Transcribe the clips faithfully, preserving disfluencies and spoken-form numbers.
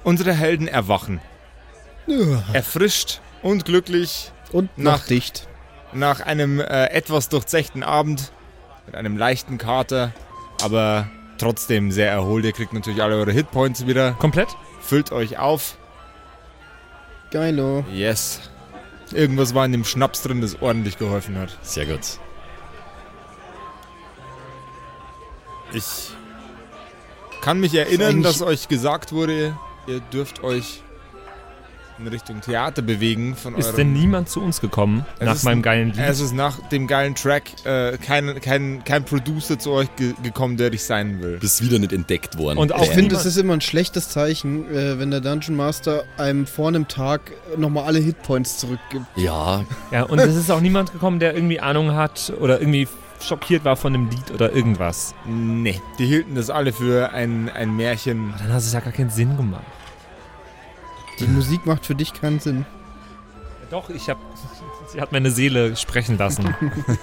Unsere Helden erwachen. Erfrischt und glücklich. Und noch nach, dicht. Nach einem äh, etwas durchzechten Abend. Mit einem leichten Kater. Aber trotzdem sehr erholt. Ihr kriegt natürlich alle eure Hitpoints wieder. Komplett? Füllt euch auf. Geilo. Yes. Irgendwas war in dem Schnaps drin, das ordentlich geholfen hat. Sehr gut. Ich kann mich erinnern, dass euch gesagt wurde, ihr dürft euch in Richtung Theater bewegen. Von ist eurem denn niemand zu uns gekommen nach meinem geilen Lied? Es ist nach dem geilen Track äh, kein, kein, kein Producer zu euch ge- gekommen, der dich sein will. Bist wieder nicht entdeckt worden. Und auch ich finde, es ist immer ein schlechtes Zeichen, äh, wenn der Dungeon Master einem vor einem Tag nochmal alle Hitpoints zurückgibt. Ja. Ja, und es ist auch niemand gekommen, der irgendwie Ahnung hat oder irgendwie schockiert war von dem Lied oder irgendwas. Nee, die hielten das alle für ein, ein Märchen. Aber dann hat es ja gar keinen Sinn gemacht. Die Musik macht für dich keinen Sinn. Ja, doch, ich hab. Sie hat meine Seele sprechen lassen.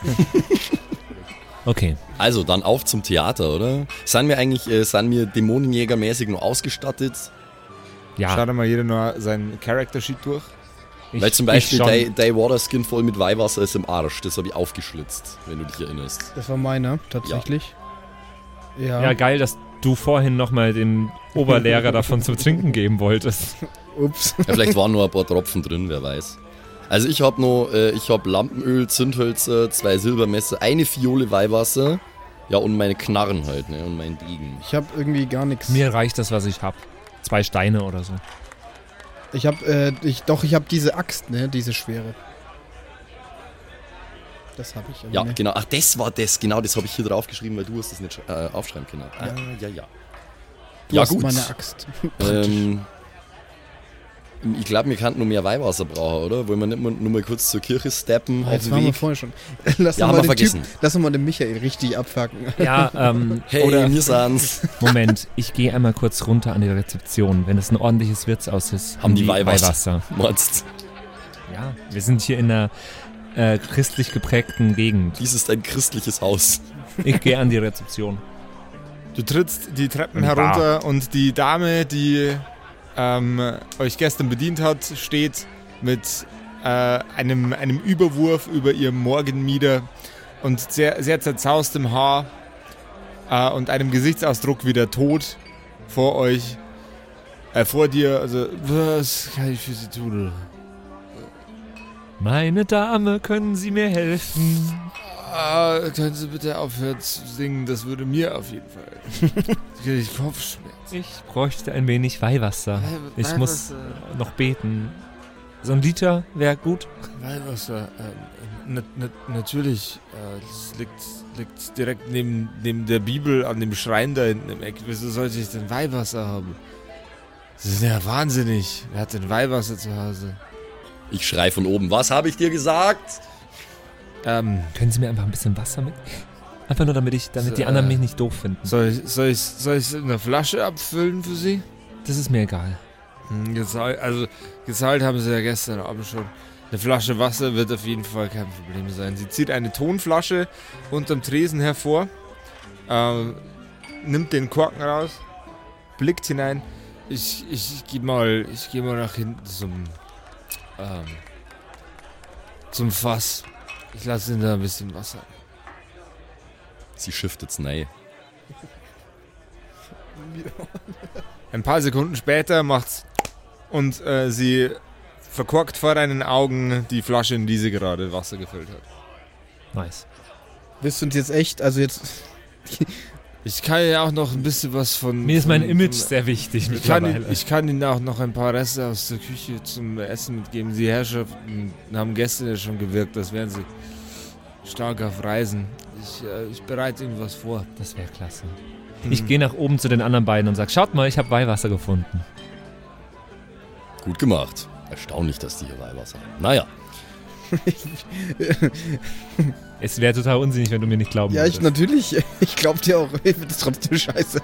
Okay. Also, dann auf zum Theater, oder? Sind wir eigentlich, äh, sind wir Dämonenjägermäßig noch ausgestattet? Ja. Schaut mal jeder nur seinen Character-Sheet durch. Ich, Weil zum Beispiel dein de Waterskin voll mit Weihwasser ist im Arsch. Das habe ich aufgeschlitzt, wenn du dich erinnerst. Das war meiner, tatsächlich. Ja, ja. ja geil, dass du vorhin nochmal dem Oberlehrer davon zum Trinken geben wolltest. Ups. Ja, vielleicht waren nur ein paar Tropfen drin, wer weiß. Also ich habe noch, äh, ich habe Lampenöl, Zündhölzer, zwei Silbermesser, eine Fiole Weihwasser, ja und meine Knarren halt, ne, und meinen Degen. Ich habe irgendwie gar nichts. Mir reicht das, was ich habe. Zwei Steine oder so. Ich habe, äh, ich, doch, ich habe diese Axt, ne, diese schwere. Das habe ich. Ja, ne. genau. Ach, das war das, genau, das habe ich hier drauf geschrieben, weil du hast das nicht äh, aufschreiben können. Ah, ja, ja. Du ja, hast gut. meine Axt. ähm, ich glaube, wir könnten noch mehr Weihwasser brauchen, oder? Wollen wir nicht mal, nur mal kurz zur Kirche steppen? Oh, das waren wir vorher schon. Lass ja, mal haben wir den vergessen. Typ, lass mal den Michael richtig abfacken. Ja, ähm, hey, oder wir sind's. Moment, ich gehe einmal kurz runter an die Rezeption. Wenn es ein ordentliches Wirtshaus ist, haben die, die Weihwasser. Weihwasser. Meinst? Ja, wir sind hier in einer äh, christlich geprägten Gegend. Dies ist ein christliches Haus. Ich gehe an die Rezeption. Du trittst die Treppen Die herunter Bar. und die Dame, die ähm, euch gestern bedient hat, steht mit äh, einem, einem Überwurf über ihrem Morgenmieder und sehr, sehr zerzaustem Haar äh, und einem Gesichtsausdruck wie der Tod vor euch, äh, vor dir. Also, was kann ich für Sie tun? Meine Dame, können Sie mir helfen? Ah, können Sie bitte aufhören zu singen? Das würde mir auf jeden Fall. Ich Kopfschmerzen. Ich bräuchte ein wenig Weihwasser. Ich Weihwasser. muss noch beten. So ein Liter wäre gut. Weihwasser, äh, na, na, natürlich. Äh, das liegt, liegt direkt neben, neben der Bibel an dem Schrein da hinten im Eck. Wieso sollte ich denn Weihwasser haben? Das ist ja wahnsinnig. Wer hat denn Weihwasser zu Hause? Ich schrei von oben, was habe ich dir gesagt? Ähm, Können Sie mir einfach ein bisschen Wasser mit? Einfach nur, damit ich, damit die anderen mich nicht doof finden. soll ich soll ich, soll ich in einer Flasche abfüllen für Sie? Das ist mir egal. Hm, gezahlt, also gezahlt haben Sie ja gestern Abend schon. Eine Flasche Wasser wird auf jeden Fall kein Problem sein. Sie zieht eine Tonflasche unterm Tresen hervor, ähm, nimmt den Korken raus, blickt hinein. Ich, ich, ich gehe mal, ich gehe mal nach hinten zum, ähm, zum Fass. Ich lasse Ihnen da ein bisschen Wasser. Sie shiftet's nein. Ein paar Sekunden später macht's und äh, sie verkorkt vor deinen Augen die Flasche, in die sie gerade Wasser gefüllt hat. Nice. Bist du uns jetzt echt, also jetzt... Ich kann ja auch noch ein bisschen was von... Mir ist mein von, Image von, sehr wichtig ich kann, mittlerweile. ich kann Ihnen auch noch ein paar Reste aus der Küche zum Essen mitgeben. Die Herrschaften haben gestern ja schon gewirkt, als wären sie stark auf Reisen. Ich, äh, ich bereite Ihnen was vor. Das wäre klasse. Ich gehe nach oben zu den anderen beiden und sage, schaut mal, ich habe Weihwasser gefunden. Gut gemacht. Erstaunlich, dass die hier Weihwasser haben. Naja. Es wäre total unsinnig, wenn du mir nicht glauben Ja, ich würdest. natürlich. Ich glaub dir auch. Ich finde das trotzdem scheiße.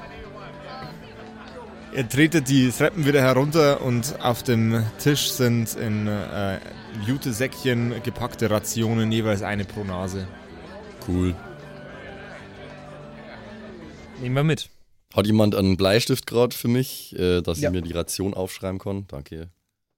Ihr tretet die Treppen wieder herunter und auf dem Tisch sind in äh, Jute-Säckchen gepackte Rationen, jeweils eine pro Nase. Cool. Nehmen wir mit. Hat jemand einen Bleistift gerade für mich, äh, dass Ja. ich mir die Ration aufschreiben kann? Danke.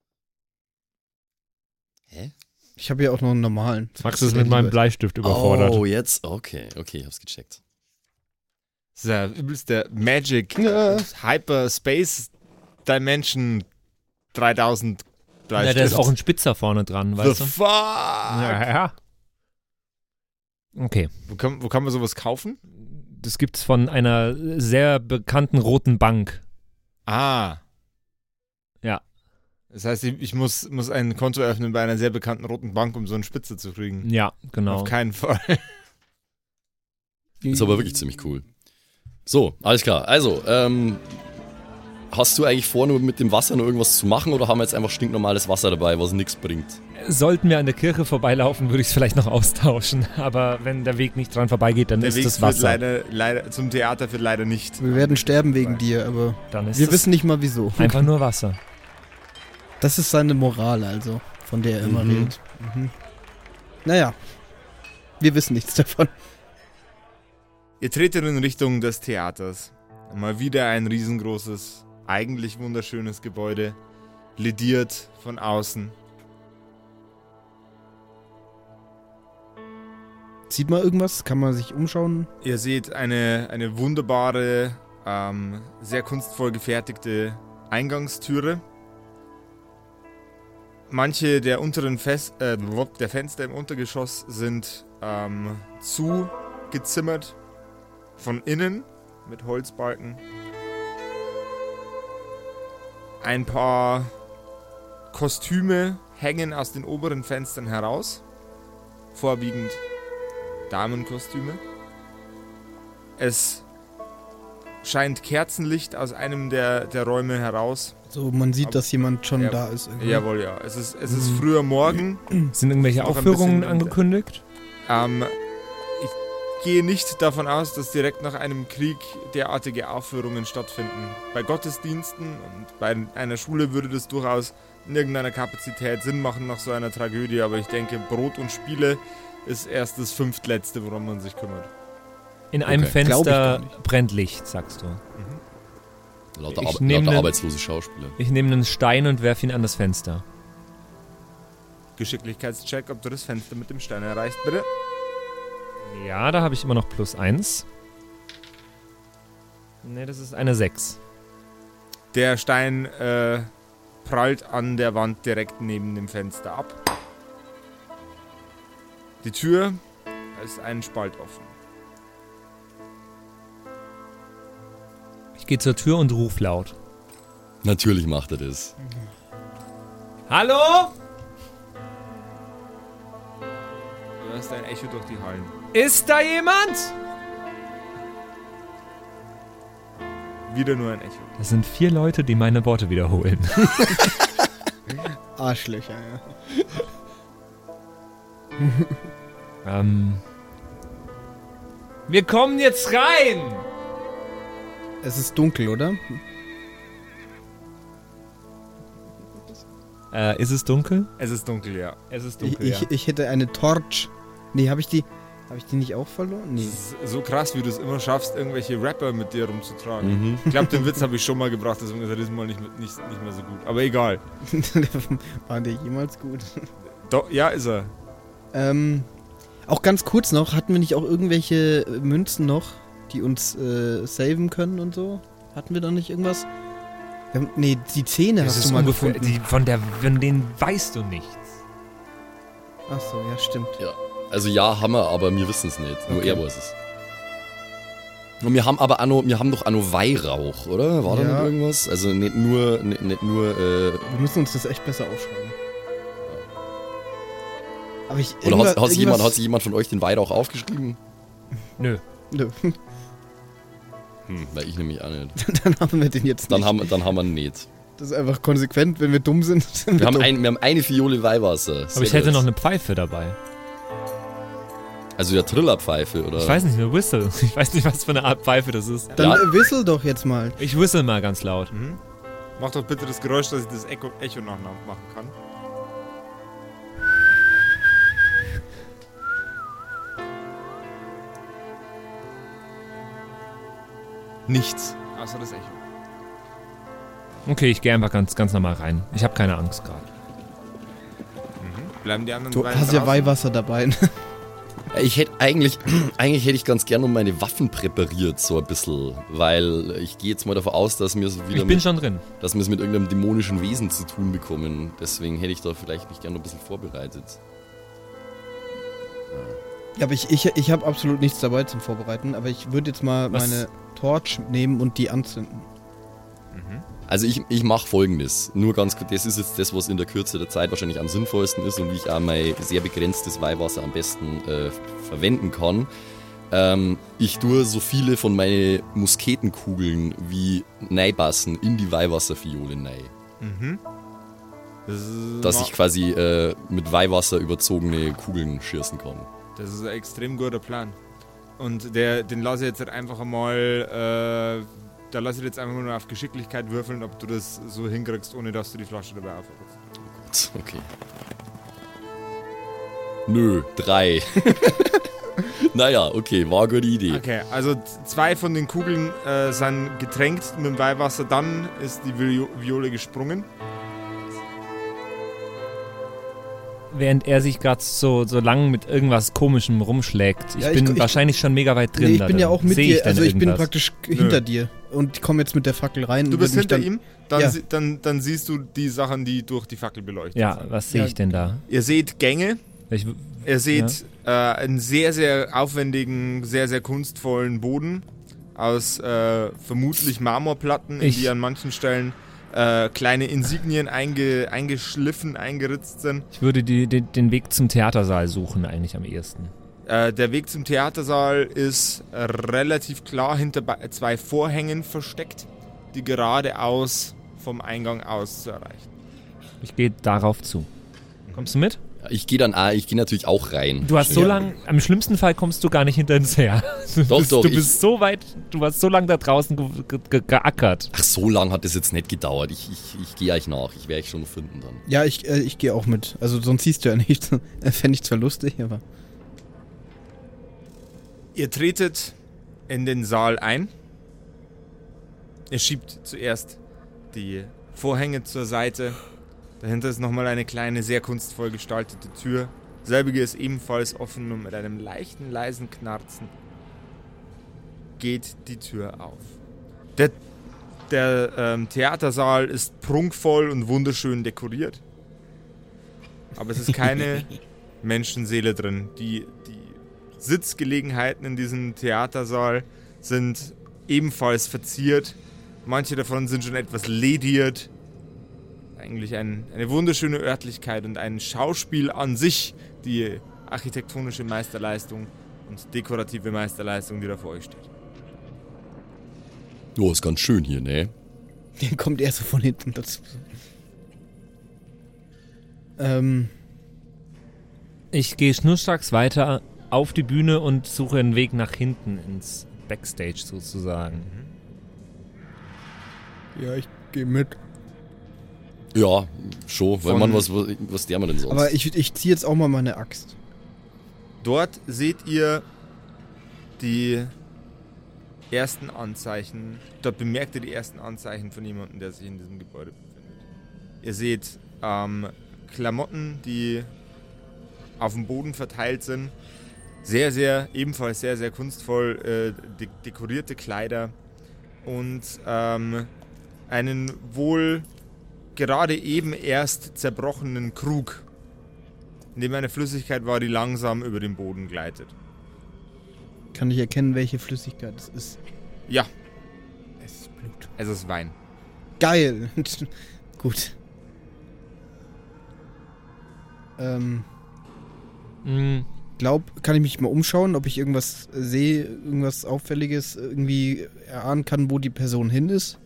Hä? Ich habe ja auch noch einen normalen. Max ist mit meinem Bleistift überfordert. Oh, jetzt? Okay, okay, ich hab's gecheckt. Das ist ja übelst der Magic Ja. Hyperspace Dimension dreitausend Ja, da ist auch ein Spitzer vorne dran, The weißt du? fuck? Ja, ja. Okay. Wo, kann, wo kann man sowas kaufen? Das gibt's von einer sehr bekannten roten Bank. Ah. Ja. Das heißt, ich, ich muss, muss ein Konto eröffnen bei einer sehr bekannten roten Bank, um so eine Spitze zu kriegen. Ja, genau. Auf keinen Fall. Ist aber wirklich ziemlich cool. So, alles klar. Also, ähm, hast du eigentlich vor, nur mit dem Wasser noch irgendwas zu machen oder haben wir jetzt einfach stinknormales Wasser dabei, was nichts bringt? Sollten wir an der Kirche vorbeilaufen, würde ich es vielleicht noch austauschen. Aber wenn der Weg nicht dran vorbeigeht, dann Der ist Weg das führt Wasser. leider, leider zum Theater führt leider nicht. Wir werden sterben wegen dir, aber Dann ist wir es wissen nicht mal wieso. einfach nur Wasser. Das ist seine Moral also, von der er immer Mhm. redet. Mhm. Naja, wir wissen nichts davon. Ihr tretet in Richtung des Theaters. Mal wieder ein riesengroßes, eigentlich wunderschönes Gebäude, lediert von außen. Sieht man irgendwas? Kann man sich umschauen? Ihr seht eine, eine wunderbare, ähm, sehr kunstvoll gefertigte Eingangstüre. Manche der unteren Fes äh, der Fenster im Untergeschoss sind ähm, zugezimmert von innen mit Holzbalken. Ein paar Kostüme hängen aus den oberen Fenstern heraus, vorwiegend Damenkostüme. Es scheint Kerzenlicht aus einem der, der Räume heraus. So, man sieht, Aber- dass jemand schon Ja, da ist. Irgendwie. Jawohl, ja. Es ist, es ist früher Morgen. Sind irgendwelche Noch ein Aufführungen bisschen- angekündigt? Ähm, ich gehe nicht davon aus, dass direkt nach einem Krieg derartige Aufführungen stattfinden. Bei Gottesdiensten und bei einer Schule würde das durchaus in irgendeiner Kapazität Sinn machen nach so einer Tragödie, aber ich denke, Brot und Spiele ist erst das fünftletzte, worum man sich kümmert. In einem Okay. Glaub ich Fenster gar nicht. brennt Licht, sagst du. Lauter, Ich Ar nehm lauter nen- arbeitslose Schauspieler. Ich nehme einen Stein und werfe ihn an das Fenster. Geschicklichkeitscheck, ob du das Fenster mit dem Stein erreichst, bitte. Ja, da habe ich immer noch plus eins. Ne, das ist eine sechs. Der Stein äh, prallt an der Wand direkt neben dem Fenster ab. Die Tür ist ein Spalt offen. Ich gehe zur Tür und ruf laut. Natürlich macht er das. Hallo? Du hörst ein Echo durch die Hallen. Ist da jemand? Wieder nur ein Echo. Das sind vier Leute, die meine Worte wiederholen. Arschlöcher, ja. ähm. Wir kommen jetzt rein! Es ist dunkel, oder? Äh, ist es dunkel? Es ist dunkel, ja. Es ist Ich, ich, ich hätte eine Torch. Nee, habe ich die. Habe ich die nicht auch verloren? Nee. Es ist so krass, wie du es immer schaffst, irgendwelche Rapper mit dir rumzutragen. Mhm. Ich glaube, den Witz habe ich schon mal gebracht, deswegen ist er diesmal nicht, mit- nicht, nicht mehr so gut. Aber egal. War der jemals gut? Doch, ja, ist er. Ähm, auch ganz kurz noch, hatten wir nicht auch irgendwelche Münzen noch, die uns äh, saven können und so? Hatten wir da nicht irgendwas? Wir haben, nee, die Zähne Das hast ist du mal ungefähr, gefunden. die, von, der, von denen weißt du nichts. Achso, ja, stimmt. Also ja, haben wir, aber wir wissen es nicht. Nur Okay. er weiß es. Und wir haben aber auch noch, wir haben doch auch noch Weihrauch, oder? War da Ja. nicht irgendwas? Also nicht nur, nicht, nicht nur, äh, Wir müssen uns das echt besser aufschreiben. Aber ich. oder hat, irgendwas- hat, sich jemand, irgendwas- hat sich jemand von euch den Weihrauch aufgeschrieben? Nö. Nö. Hm, weil ich nämlich auch nicht. Dann haben wir den jetzt Dann nicht. haben, dann haben wir ihn nicht. Das ist einfach konsequent, wenn wir dumm sind. sind Wir haben, dumm. ein, wir haben eine Fiole Weihwasser. Aber ich hätte noch eine Pfeife dabei. Also ja, Trillerpfeife, oder? Ich weiß nicht, eine Whistle. Ich weiß nicht, was für eine Art Pfeife das ist. Dann Ja. äh, whistle doch jetzt mal. Ich whistle mal ganz laut. Mhm. Mach doch bitte das Geräusch, dass ich das Echo, Echo noch machen kann. Nichts. Außer das Echo. Okay, ich gehe einfach ganz, ganz normal rein. Ich habe keine Angst gerade. Mhm. Bleiben die anderen Du drei hast ja draußen? Weihwasser dabei. Ich hätte eigentlich, eigentlich hätte ich ganz gerne um meine Waffen präpariert, so ein bisschen, weil ich gehe jetzt mal davon aus, dass wir so wieder Ich bin mit, schon drin. dass wir es mit irgendeinem dämonischen Wesen zu tun bekommen. Deswegen hätte ich da vielleicht mich gerne noch ein bisschen vorbereitet. Ja, aber ich, ich, ich habe absolut nichts dabei zum Vorbereiten, aber ich würde jetzt mal Was? meine Torch nehmen und die anzünden. Mhm. Also ich, ich mache Folgendes, nur ganz kurz, das ist jetzt das, was in der Kürze der Zeit wahrscheinlich am sinnvollsten ist und wie ich auch mein sehr begrenztes Weihwasser am besten äh, verwenden kann. Ähm, ich tue so viele von meinen Musketenkugeln wie Neibassen in die Weihwasserfiole rein. Mhm. Das ist, Dass ma- ich quasi äh, mit Weihwasser überzogene Kugeln schießen kann. das ist ein extrem guter Plan. Und der, den lasse ich jetzt halt einfach mal, äh, da lasse ich jetzt einfach nur auf Geschicklichkeit würfeln, ob du das so hinkriegst, ohne dass du die Flasche dabei aufhörst. Gut, okay. Nö, drei. Naja, okay, war eine gute Idee. Okay, also z- zwei von den Kugeln äh, sind getränkt mit dem Weihwasser, dann ist die Vio- Viole gesprungen. Während er sich gerade so, so lang mit irgendwas Komischem rumschlägt. Ich Ja, ich- bin ich- wahrscheinlich schon mega weit drin. Nee, ich da bin ja drin. auch mit Seh dir, ich denn also ich bin irgendwas? praktisch hinter dir und komme jetzt mit der Fackel rein. Du und bist würd mich hinter dann, ihm, dann, Ja. sie- dann, dann siehst du die Sachen, die durch die Fackel beleuchtet Ja, sind. was sehe Ja. ich denn da? Ihr seht Gänge, Ich, ihr seht äh, einen sehr, sehr aufwendigen, sehr, sehr kunstvollen Boden aus äh, vermutlich Marmorplatten, in Ich- die an manchen Stellen äh, kleine Insignien einge, eingeschliffen, eingeritzt sind. ich würde die, den, den Weg zum Theatersaal suchen, eigentlich am ehesten. Äh, der Weg zum Theatersaal ist äh, relativ klar hinter bei- zwei Vorhängen versteckt, die geradeaus vom Eingang aus zu erreichen. Ich gehe darauf zu. Kommst du mit? Ich gehe dann auch, ich gehe natürlich auch rein. Du hast so Ja. lang, am schlimmsten Fall kommst du gar nicht hinter uns her. Du Doch, bist, doch, Du ich- bist so weit, du hast so lange da draußen ge ge ge geackert. Ach, so lang hat das jetzt nicht gedauert. Ich, ich, ich gehe euch nach. Ich werde euch schon noch finden dann. Ja, ich, äh, ich gehe auch mit. Also sonst siehst du ja nichts. Fände ich zwar lustig, aber... Ihr tretet in den Saal ein. Ihr schiebt zuerst die Vorhänge zur Seite. Dahinter ist nochmal eine kleine, sehr kunstvoll gestaltete Tür. Selbige ist ebenfalls offen und mit einem leichten, leisen Knarzen geht die Tür auf. Der, der ähm, Theatersaal ist prunkvoll und wunderschön dekoriert. Aber es ist keine Menschenseele drin. Die, die Sitzgelegenheiten in diesem Theatersaal sind ebenfalls verziert. Manche davon sind schon etwas lediert. Eigentlich ein, eine wunderschöne Örtlichkeit und ein Schauspiel an sich, die architektonische Meisterleistung und dekorative Meisterleistung, die da vor euch steht. Oh, ist ganz schön hier, ne? Der kommt eher so von hinten dazu. Ähm, Ich gehe schnurstracks weiter auf die Bühne und suche einen Weg nach hinten ins Backstage sozusagen. ja, ich gehe mit. Ja, schon. Weil Von- man, was, was, was der man denn sonst? Aber ich, ich ziehe jetzt auch mal meine Axt. Dort seht ihr die ersten Anzeichen, dort bemerkt ihr die ersten Anzeichen von jemandem, der sich in diesem Gebäude befindet. Ihr seht ähm, Klamotten, die auf dem Boden verteilt sind. Sehr, sehr, ebenfalls sehr, sehr kunstvoll äh, de- dekorierte Kleider und ähm, einen wohl gerade eben erst zerbrochenen Krug, in dem eine Flüssigkeit war, die langsam über den Boden gleitet. Kann ich erkennen, welche Flüssigkeit es ist? Ja, Es ist Blut. es ist Wein. Geil. Gut. Ähm, Mm, glaub, kann ich mich mal umschauen, ob ich irgendwas sehe, irgendwas Auffälliges, irgendwie erahnen kann, wo die Person hin ist?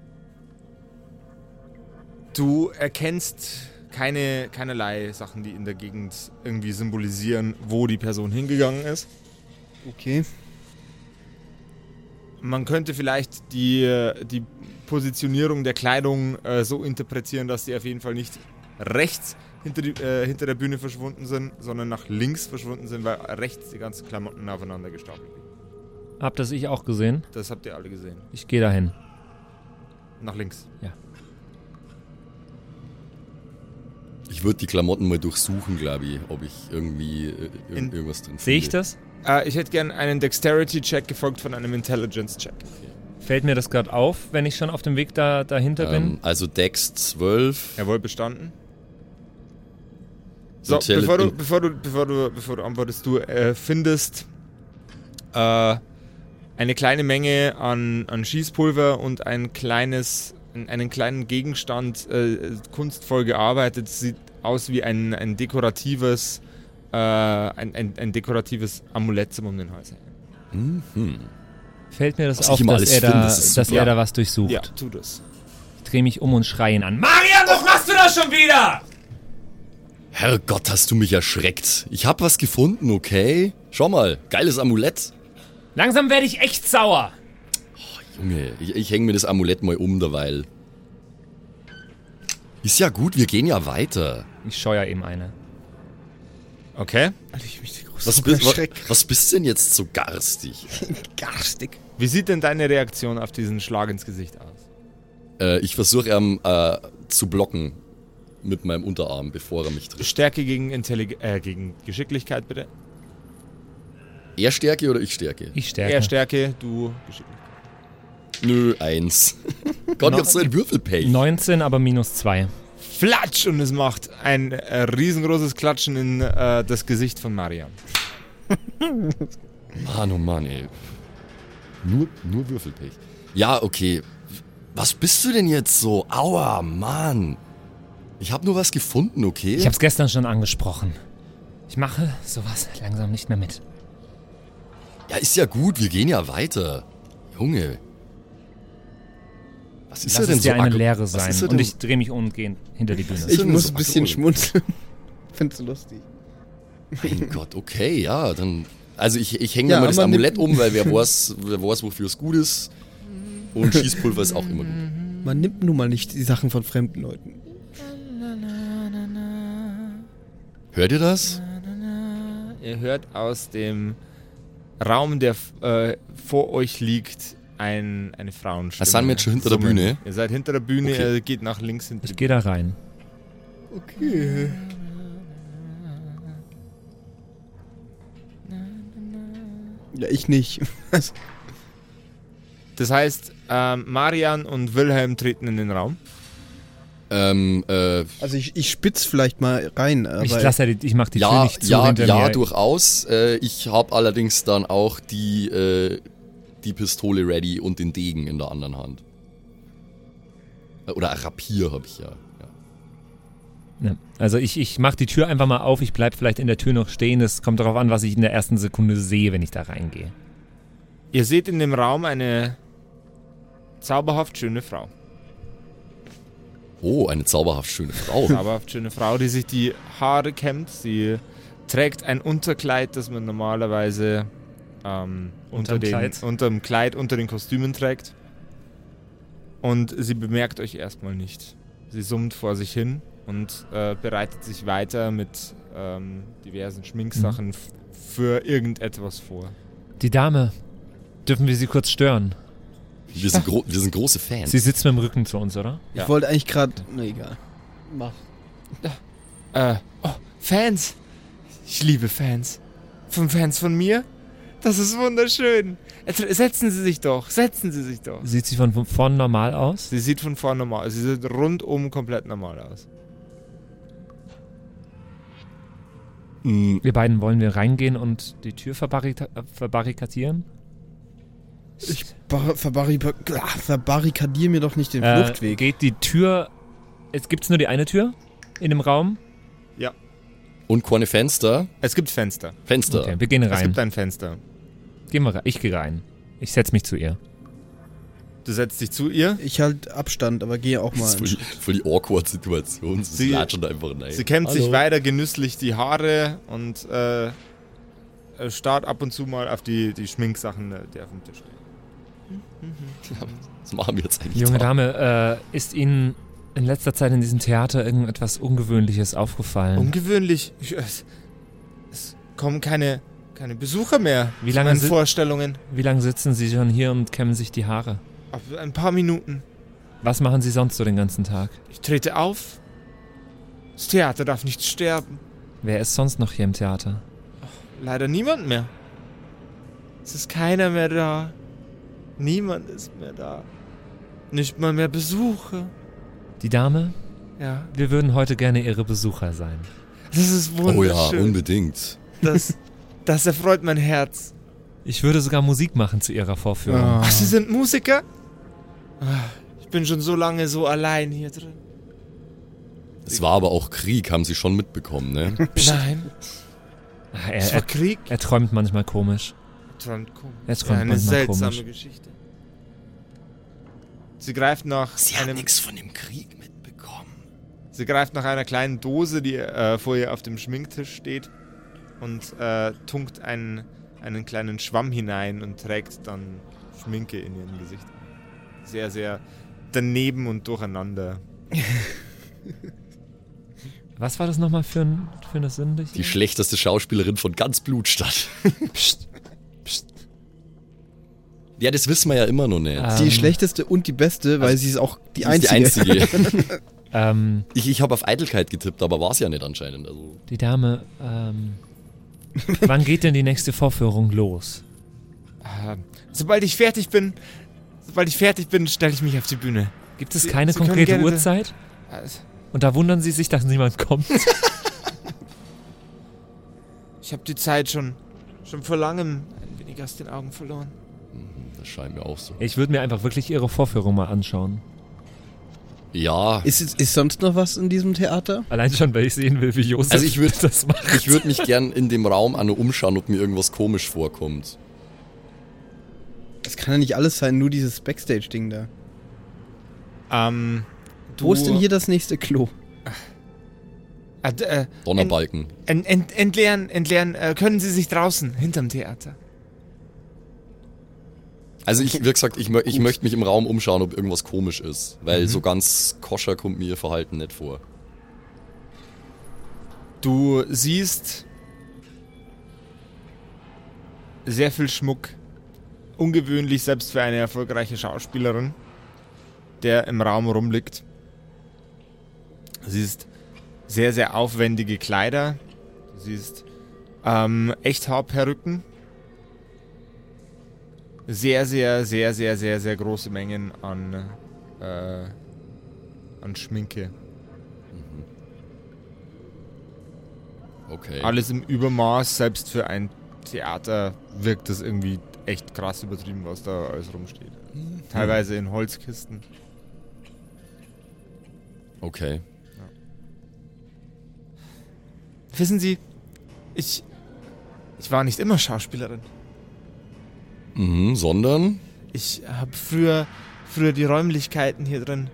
Du erkennst keine, keinerlei Sachen, die in der Gegend irgendwie symbolisieren, wo die Person hingegangen ist. Okay. Man könnte vielleicht die, die Positionierung der Kleidung äh, so interpretieren, dass die auf jeden Fall nicht rechts hinter, die, äh, hinter der Bühne verschwunden sind, sondern nach links verschwunden sind, weil rechts die ganzen Klamotten aufeinander gestapelt liegen. Hab das ich auch gesehen. Das habt ihr alle gesehen. Ich gehe dahin. Nach links. Ich würde die Klamotten mal durchsuchen, glaube ich, ob ich irgendwie äh, ir- In- irgendwas drin finde. Sehe ich das? Äh, ich hätte gern einen Dexterity-Check gefolgt von einem Intelligence-Check. Fällt mir das gerade auf, wenn ich schon auf dem Weg da dahinter bin? Ähm, also Dex zwölf. Jawohl, bestanden. So, Intelli- bevor du, in- bevor du, bevor du, bevor du antwortest, du äh, findest äh, eine kleine Menge an, an Schießpulver und ein kleines, einen kleinen Gegenstand, äh, kunstvoll gearbeitet, sieht aus wie ein, ein dekoratives, äh, ein, ein, ein dekoratives Amulett zum um den Hals. Mhm. Fällt mir das Was auf, ich immer dass, alles er da, finde, das ist dass super. er da was durchsucht. Ja, tu das. Ich drehe mich um und schreie ihn an. Marian, was machst du da schon wieder? Herrgott, hast du mich erschreckt. Ich hab was gefunden, okay? Schau mal, geiles Amulett. Langsam werde ich echt sauer. Junge, ich, ich hänge mir das Amulett mal um derweil. Ist ja gut, wir gehen ja weiter. Ich scheuer ihm eine. Okay. Alter, ich mich Was, so bist, was, erschreckt. was bist denn jetzt so garstig? Garstig. Wie sieht denn deine Reaktion auf diesen Schlag ins Gesicht aus? Äh, ich versuche ähm, äh, zu blocken mit meinem Unterarm, bevor er mich trifft. Stärke gegen, Intellig äh, gegen Geschicklichkeit, bitte. Er Stärke oder ich Stärke? Ich stärke. Er Stärke, du Geschicklichkeit. Nö, eins. Gott, ich hab so ein Würfelpech. neunzehn, aber minus zwei. Flatsch! Und es macht ein äh, riesengroßes Klatschen in äh, das Gesicht von Marian. Mann, oh Mann, ey. Nur, nur Würfelpech. Ja, okay. Was bist du denn jetzt so? Aua, Mann. Ich hab nur was gefunden, okay? Ich hab's gestern schon angesprochen. Ich mache sowas langsam nicht mehr mit. Ja, ist ja gut, wir gehen ja weiter. Junge. Was ist Lass er denn es dir so eine aggro- Lehre was sein. ist er Und denn- ich drehe mich um und gehe hinter die Bühne. ist Ich denn muss so ein bisschen aggro? schmunzeln. Findest du lustig? Mein Gott, okay, ja, dann. Also ich, ich hänge Ja, mir mal das aber Amulett nimm- um, weil wer weiß, wer weiß, wofür es gut ist. Und Schießpulver ist auch immer gut. Man nimmt nun mal nicht die Sachen von fremden Leuten. Hört ihr das? Ihr hört aus dem Raum, der äh, vor euch liegt, ein, eine Frauenstimme. Ah, sind wir jetzt schon hinter der summen. Bühne? Ihr seid hinter der Bühne, Okay. ihr geht nach links hinter Ich gehe da rein. Okay. Ja, ich nicht. Das heißt, ähm, Marian und Wilhelm treten in den Raum. Ähm, äh, Also ich, ich spitz vielleicht mal rein, aber Ich lasse ja die, ich mach die Tür ja, nicht zu ja, hinter ja, mir. durchaus. Äh, ich habe allerdings dann auch die, äh, die Pistole ready und den Degen in der anderen Hand. Äh, Oder ein Rapier habe ich ja. ja. Ja. Also ich, ich mach die Tür einfach mal auf, ich bleib vielleicht in der Tür noch stehen. Es kommt darauf an, was ich in der ersten Sekunde sehe, wenn ich da reingehe. Ihr seht in dem Raum eine zauberhaft schöne Frau. Oh, eine zauberhaft schöne Frau. Zauberhaft schöne Frau, die sich die Haare kämmt. Sie trägt ein Unterkleid, das man normalerweise ähm, unter, Unterm den, Kleid? unter dem Kleid, unter den Kostümen trägt. Und sie bemerkt euch erstmal nicht. Sie summt vor sich hin und äh, bereitet sich weiter mit ähm, diversen Schminksachen f- für irgendetwas vor. Die Dame, dürfen wir sie kurz stören? Wir sind, gro wir sind große Fans. Sie sitzt mit dem Rücken zu uns, oder? ich Ja. wollte eigentlich gerade... Na egal. Mach. Äh, oh, Fans! Ich liebe Fans. Von Fans von mir? Das ist wunderschön. Jetzt setzen Sie sich doch, setzen Sie sich doch. Sieht sie von vorn normal aus? Sie sieht von vorn normal aus. Sie sieht rundum komplett normal aus. Mm, Wir beiden wollen wir reingehen und die Tür verbarrika äh, verbarrikadieren? Ich bar- verbarri- ah, verbarrikadier mir doch nicht den Äh, Fluchtweg. geht die Tür... Es gibt's nur die eine Tür in dem Raum? Und keine Fenster. Es gibt Fenster. Fenster. Okay, wir gehen Es rein. gibt ein Fenster. Gehen wir rein. Ich gehe rein. Ich setz mich zu ihr. Du setzt dich zu ihr. Ich halt Abstand, aber gehe auch Das mal. ist voll die, voll die awkward Situation. Sie Sie- latschen da einfach rein. Sie kämmt sich Hallo. weiter genüsslich die Haare und äh, äh, starrt ab und zu mal auf die, die Schminksachen, äh, die auf dem Tisch stehen. Was machen wir jetzt eigentlich Junge da? Dame, äh, ist Ihnen in letzter Zeit in diesem Theater irgendetwas Ungewöhnliches aufgefallen? Ungewöhnlich. Ich, es, es kommen keine keine Besucher mehr. Wie zu lange meinen si- Vorstellungen? Wie lange sitzen Sie schon hier und kämmen sich die Haare? Ab ein paar Minuten. Was machen Sie sonst so den ganzen Tag? Ich trete auf. Das Theater darf nicht sterben. Wer ist sonst noch hier im Theater? Leider niemand mehr. Es ist keiner mehr da. Niemand ist mehr da. Nicht mal mehr Besucher. Die Dame? Ja. Wir würden heute gerne Ihre Besucher sein. Das ist Oh wunderschön. ja, unbedingt. Das, das erfreut mein Herz. Ich würde sogar Musik machen zu Ihrer Vorführung. Ah. Ach, Sie sind Musiker? Ah, Ich bin schon so lange so allein hier drin. Es war aber auch Krieg, haben Sie schon mitbekommen, ne? Nein, Ach, es Er, war er, Krieg. er träumt manchmal komisch. Träumt komisch. Er träumt Eine manchmal seltsame komisch. Geschichte. Sie greift nach einem, von dem Krieg mitbekommen. sie greift nach einer kleinen Dose, die äh, vor ihr auf dem Schminktisch steht und äh, tunkt einen, einen kleinen Schwamm hinein und trägt dann Schminke in ihrem Gesicht. Sehr, sehr daneben und durcheinander. Was war das nochmal für, ein, für eine Sünde? Die schlechteste Schauspielerin von ganz Blutstadt. Psst, psst. Ja, das wissen wir ja immer noch nicht. Ah. Die Ähm. schlechteste und die beste, weil sie ist auch die Sie ist einzige. die einzige. Ähm, ich ich habe auf Eitelkeit getippt, aber war es ja nicht anscheinend. Also. die Dame, ähm, wann geht denn die nächste Vorführung los? Ähm, sobald ich fertig bin, sobald ich fertig bin, stelle ich mich auf die Bühne. Gibt es Sie- keine Sie können konkrete gerne- Uhrzeit? Also, Und da wundern Sie sich, dass niemand kommt. ich habe die Zeit schon, schon vor langem ein wenig aus den Augen verloren. Das scheint mir auch so. Ich würde mir einfach wirklich Ihre Vorführung mal anschauen. Ja, Ist, ist, ist sonst noch was in diesem Theater? Allein schon, weil ich sehen will, wie Josef Also ich würd- das macht. ich würde mich gern in dem Raum an umschauen, ob mir irgendwas komisch vorkommt. Das kann ja nicht alles sein, nur dieses Backstage-Ding da. Ähm, du, Wo ist denn hier das nächste Klo? Äh, d- äh, Donnerbalken. ent, ent, entleeren, entleeren, äh, können Sie sich draußen, hinterm Theater. Also ich, wie gesagt, ich, mö ich möchte mich im Raum umschauen, ob irgendwas komisch ist. Weil Mhm. so ganz koscher kommt mir ihr Verhalten nicht vor. Du siehst sehr viel Schmuck. Ungewöhnlich, selbst für eine erfolgreiche Schauspielerin, der im Raum rumliegt. Du siehst sehr, sehr aufwendige Kleider. Du siehst ähm, Echthaarperücken. Sehr, sehr, sehr, sehr, sehr, sehr große Mengen an, äh, an Schminke. Okay. Alles im Übermaß, selbst für ein Theater wirkt das irgendwie echt krass übertrieben, was da alles rumsteht. Teilweise in Holzkisten. Okay. Wissen Sie, ich, ich war nicht immer Schauspielerin. Mhm, sondern? Ich habe früher, früher die Räumlichkeiten hier drin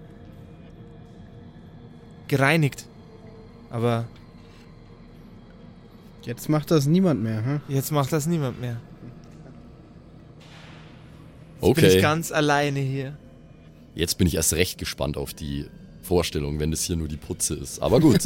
gereinigt. Aber Jetzt macht das niemand mehr, hm? jetzt macht das niemand mehr. Jetzt bin ich Okay. ganz alleine hier. Jetzt bin ich erst recht gespannt auf die Vorstellung, wenn das hier nur die Putze ist. Aber gut.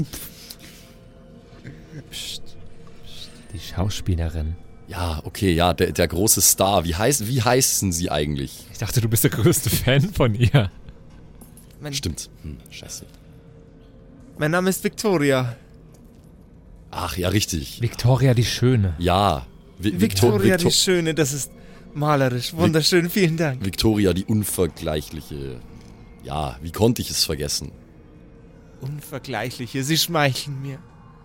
Psst, psst, die Schauspielerin. Ja, okay, ja, der, der große Star. Wie, heiß, wie heißen sie eigentlich? Ich dachte, du bist der größte Fan von ihr. Mein, Stimmt. Hm, scheiße. mein Name ist Victoria. Ach, ja, richtig. Victoria die Schöne. Ja. Vi Victoria Victor die Schöne, das ist malerisch, wunderschön, vielen Dank. Victoria die unvergleichliche. Ja, wie konnte ich es vergessen? Unvergleichliche, Sie schmeicheln mir.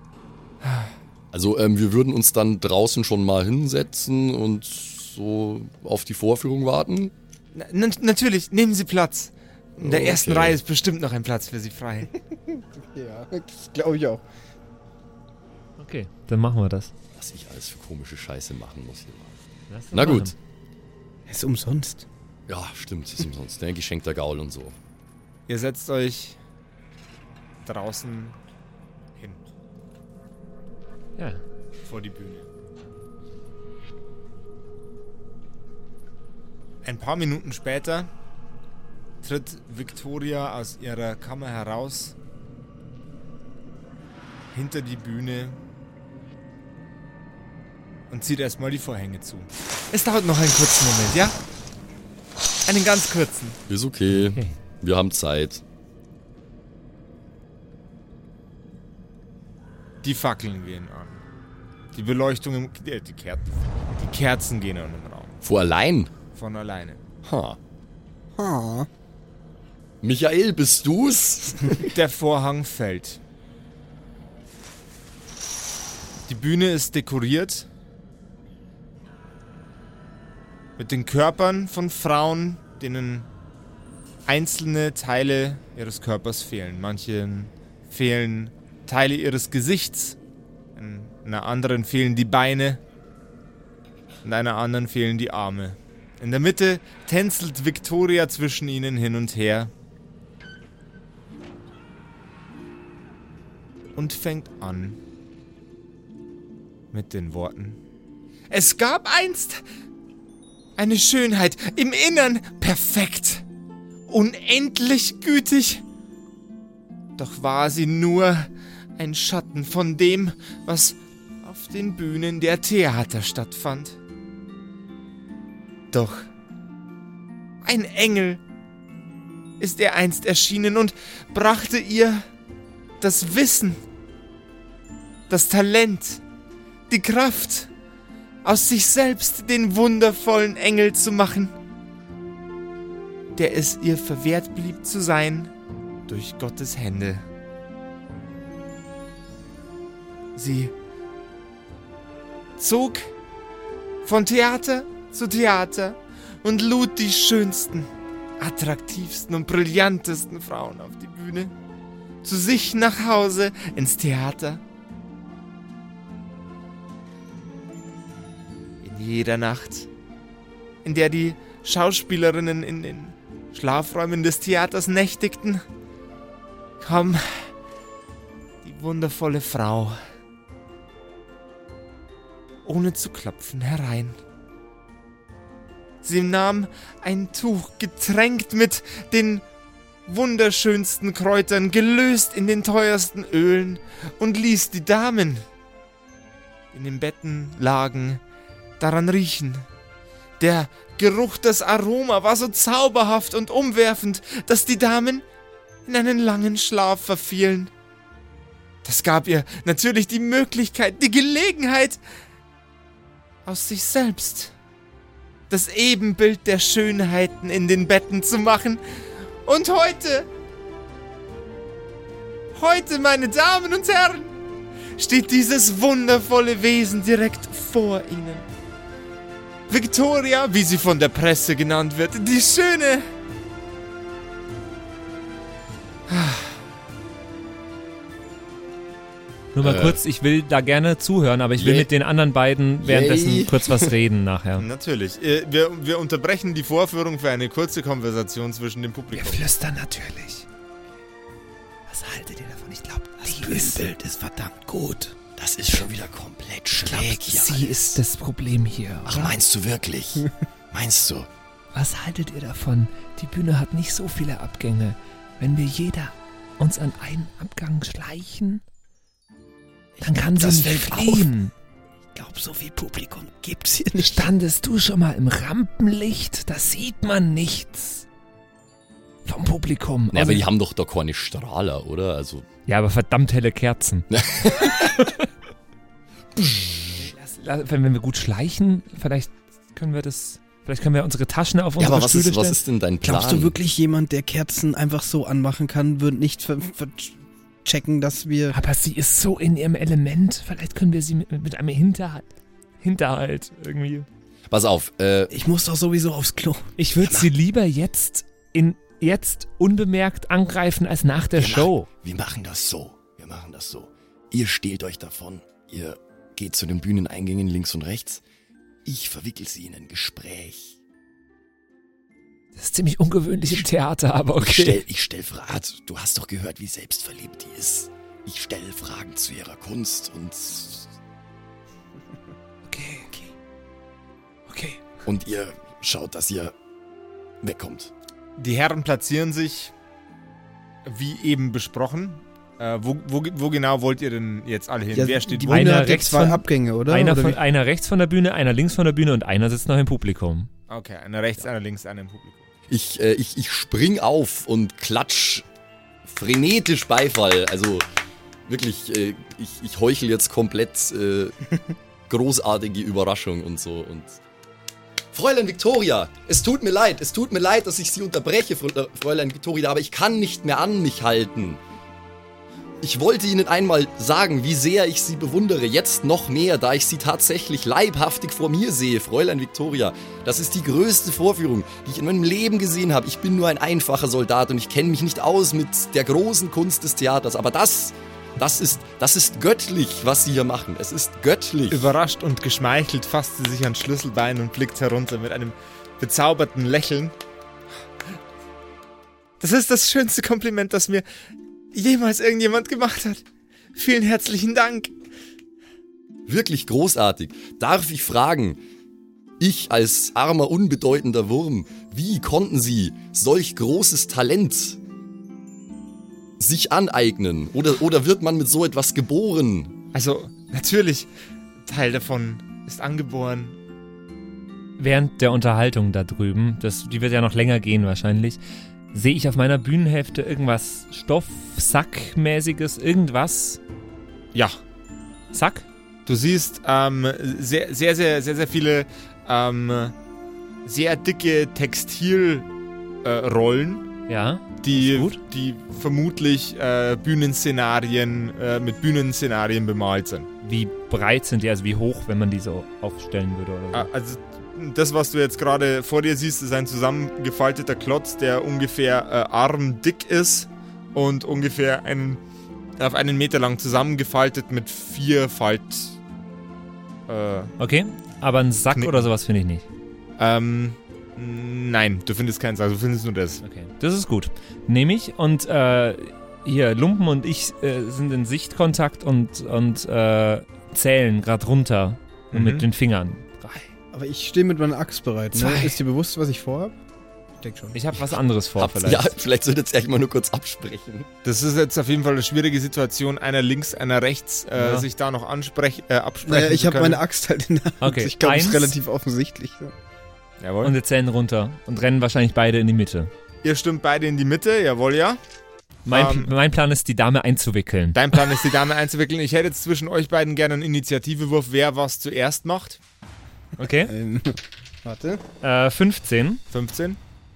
Also, ähm, wir würden uns dann draußen schon mal hinsetzen und so auf die Vorführung warten. Na, na, natürlich, nehmen Sie Platz. In der Okay. ersten Reihe ist bestimmt noch ein Platz für Sie frei. Ja, das glaube ich auch. Okay, dann machen wir das. Was ich alles für komische Scheiße machen muss hier. Lass das Na gut. machen. Ist umsonst. Ja, stimmt, ist umsonst. Ne? Geschenkter Gaul und so. Ihr setzt euch draußen hin, Ja. vor die Bühne. Ein paar Minuten später tritt Victoria aus ihrer Kammer heraus, hinter die Bühne und zieht erstmal die Vorhänge zu. Es dauert noch einen kurzen Moment, ja? Einen ganz kurzen. Ist okay. Okay. Wir haben Zeit. Die Fackeln gehen an. Die Beleuchtung im... Äh, die Kerzen. Die Kerzen gehen an im Raum. Vor allein? Von alleine. Ha. Ah. Michael, bist du's? Der Vorhang fällt. Die Bühne ist dekoriert mit den Körpern von Frauen, denen einzelne Teile ihres Körpers fehlen. Manchen fehlen Teile ihres Gesichts, in einer anderen fehlen die Beine, in einer anderen fehlen die Arme. In der Mitte tänzelt Victoria zwischen ihnen hin und her und fängt an mit den Worten: Es gab einst eine Schönheit, im Innern perfekt, unendlich gütig. Doch war sie nur ein Schatten von dem, was auf den Bühnen der Theater stattfand. Doch ein Engel ist er einst erschienen und brachte ihr das Wissen, das Talent, die Kraft, aus sich selbst den wundervollen Engel zu machen, der es ihr verwehrt blieb zu sein durch Gottes Hände. Sie zog von Theater zu Theater und lud die schönsten, attraktivsten und brillantesten Frauen auf die Bühne zu sich nach Hause ins Theater. In jeder Nacht, in der die Schauspielerinnen in den Schlafräumen des Theaters nächtigten, kam die wundervolle Frau ohne zu klopfen herein. Sie nahm ein Tuch, getränkt mit den wunderschönsten Kräutern, gelöst in den teuersten Ölen, und ließ die Damen, die in den Betten lagen, daran riechen. Der Geruch, das Aroma war so zauberhaft und umwerfend, dass die Damen in einen langen Schlaf verfielen. Das gab ihr natürlich die Möglichkeit, die Gelegenheit, aus sich selbst das Ebenbild der Schönheiten in den Betten zu machen. Und heute, heute, meine Damen und Herren, steht dieses wundervolle Wesen direkt vor Ihnen. Victoria, wie sie von der Presse genannt wird, die Schöne. Nur mal Äh. kurz, ich will da gerne zuhören, aber ich will Yay. mit den anderen beiden währenddessen Yay. kurz was reden nachher. Natürlich. Äh, Wir, wir unterbrechen die Vorführung für eine kurze Konversation zwischen dem Publikum. flüstern natürlich. Was haltet ihr davon? Ich glaube, das Bühnenbild ist verdammt gut. Das ist schon wieder komplett schräg hier Sie alles. ist das Problem hier. Ach, meinst du wirklich? Meinst du? Was haltet ihr davon? Die Bühne hat nicht so viele Abgänge. Wenn wir jeder uns an einen Abgang schleichen, dann kann sie das nicht fällt fliehen. Ich glaube, so viel Publikum gibt's hier nicht. Standest du schon mal im Rampenlicht? Da sieht man nichts vom Publikum. Ja, Also- aber die haben doch da keine Strahler, oder? Also, Ja, aber verdammt helle Kerzen. Lass- Wenn wir gut schleichen, vielleicht können wir das, vielleicht können wir unsere Taschen auf ja, unsere aber was Stühle ist, was stellen. ist denn dein Plan? Glaubst du wirklich, jemand, der Kerzen einfach so anmachen kann, wird nicht ver ver checken, dass wir... Aber sie ist so in ihrem Element. Vielleicht können wir sie mit, mit einem Hinterhalt, Hinterhalt irgendwie. Pass auf, äh, Ich muss doch sowieso aufs Klo. Ich würde sie lieber jetzt in jetzt unbemerkt angreifen als nach der Wir Show. Machen, wir machen das so. Wir machen das so. Ihr stehlt euch davon. Ihr geht zu den Bühneneingängen links und rechts. Ich verwickel sie in ein Gespräch. Das ist ziemlich ungewöhnlich im Theater, aber Ich okay. stell, ich stell Fragen. Du hast doch gehört, wie selbstverliebt die ist. Ich stelle Fragen zu ihrer Kunst und, Okay, okay. Okay. und ihr schaut, dass ihr wegkommt. Die Herren platzieren sich, wie eben besprochen, Äh, wo, wo, wo genau wollt ihr denn jetzt alle hin? Ja, Wer steht die wo? Bühne Einer hat ja rechts zwei von- Abgänge, oder? Einer, oder von, wie? einer rechts von der Bühne, einer links von der Bühne und einer sitzt noch im Publikum. Okay, einer rechts, einer links, einer im Publikum. Ich, äh, ich, ich spring auf und klatsch frenetisch Beifall. Also wirklich, äh, ich, ich heuchel jetzt komplett äh, großartige Überraschung und so. Und Fräulein Victoria, es tut mir leid, es tut mir leid, dass ich Sie unterbreche, Frä- Fräulein Victoria, aber ich kann nicht mehr an mich halten. Ich wollte Ihnen einmal sagen, wie sehr ich Sie bewundere, jetzt noch mehr, da ich Sie tatsächlich leibhaftig vor mir sehe, Fräulein Victoria. Das ist die größte Vorführung, die ich in meinem Leben gesehen habe. Ich bin nur ein einfacher Soldat und ich kenne mich nicht aus mit der großen Kunst des Theaters, aber das, das ist, das ist göttlich, was Sie hier machen. Es ist göttlich. Überrascht und geschmeichelt fasst sie sich ans Schlüsselbein und blickt herunter mit einem bezauberten Lächeln. Das ist das schönste Kompliment, das mir jemals irgendjemand gemacht hat. Vielen herzlichen Dank. Wirklich großartig. Darf ich fragen, ich als armer, unbedeutender Wurm, wie konnten Sie solch großes Talent sich aneignen? Oder, oder wird man mit so etwas geboren? Also, natürlich, Teil davon ist angeboren. Während der Unterhaltung da drüben, das, die wird ja noch länger gehen wahrscheinlich, sehe ich auf meiner Bühnenhälfte irgendwas Stoffsackmäßiges, irgendwas. Ja, Sack? du siehst ähm, sehr, sehr, sehr, sehr, sehr viele ähm, sehr dicke Textilrollen, äh, Rollen, Ja. die, Ist gut. die vermutlich äh, Bühnenszenarien äh, mit Bühnenszenarien bemalt sind. Wie breit sind die, also wie hoch, wenn man die so aufstellen würde oder so? Äh, also das, was du jetzt gerade vor dir siehst, ist ein zusammengefalteter Klotz, der ungefähr äh, armdick ist und ungefähr einen, auf einen Meter lang zusammengefaltet mit vier Falt... Äh, Okay, aber einen Sack Knicken. oder sowas finde ich nicht. ähm, nein, du findest keinen Sack, du findest nur das. Okay, das ist gut. Nehme ich und äh, hier, Lumpen und ich äh, sind in Sichtkontakt und, und äh, zählen gerade runter Mhm. mit den Fingern. Drei. Aber ich stehe mit meiner Axt bereit, ne? Zwei. Ist dir bewusst, was ich vorhab? Ich denke schon. Ich habe was anderes vor Habt- vielleicht. Ja, vielleicht solltet ihr echt mal nur kurz absprechen. Das ist jetzt auf jeden Fall eine schwierige Situation, einer links, einer rechts, äh, Ja. sich da noch ansprech, äh, absprechen Naja, ich zu habe können. meine Axt halt in der Hand. Okay, Ich glaube, es ist eins. relativ offensichtlich. Ja. Jawohl. Und wir zählen runter und rennen wahrscheinlich beide in die Mitte. Ihr stimmt beide in die Mitte, jawohl, ja. Mein, Ähm. mein Plan ist, die Dame einzuwickeln. Dein Plan ist, die Dame einzuwickeln. Ich hätte jetzt zwischen euch beiden gerne einen Initiativewurf, wer was zuerst macht. Okay. Ähm, warte. Äh, fünfzehn. fünfzehn?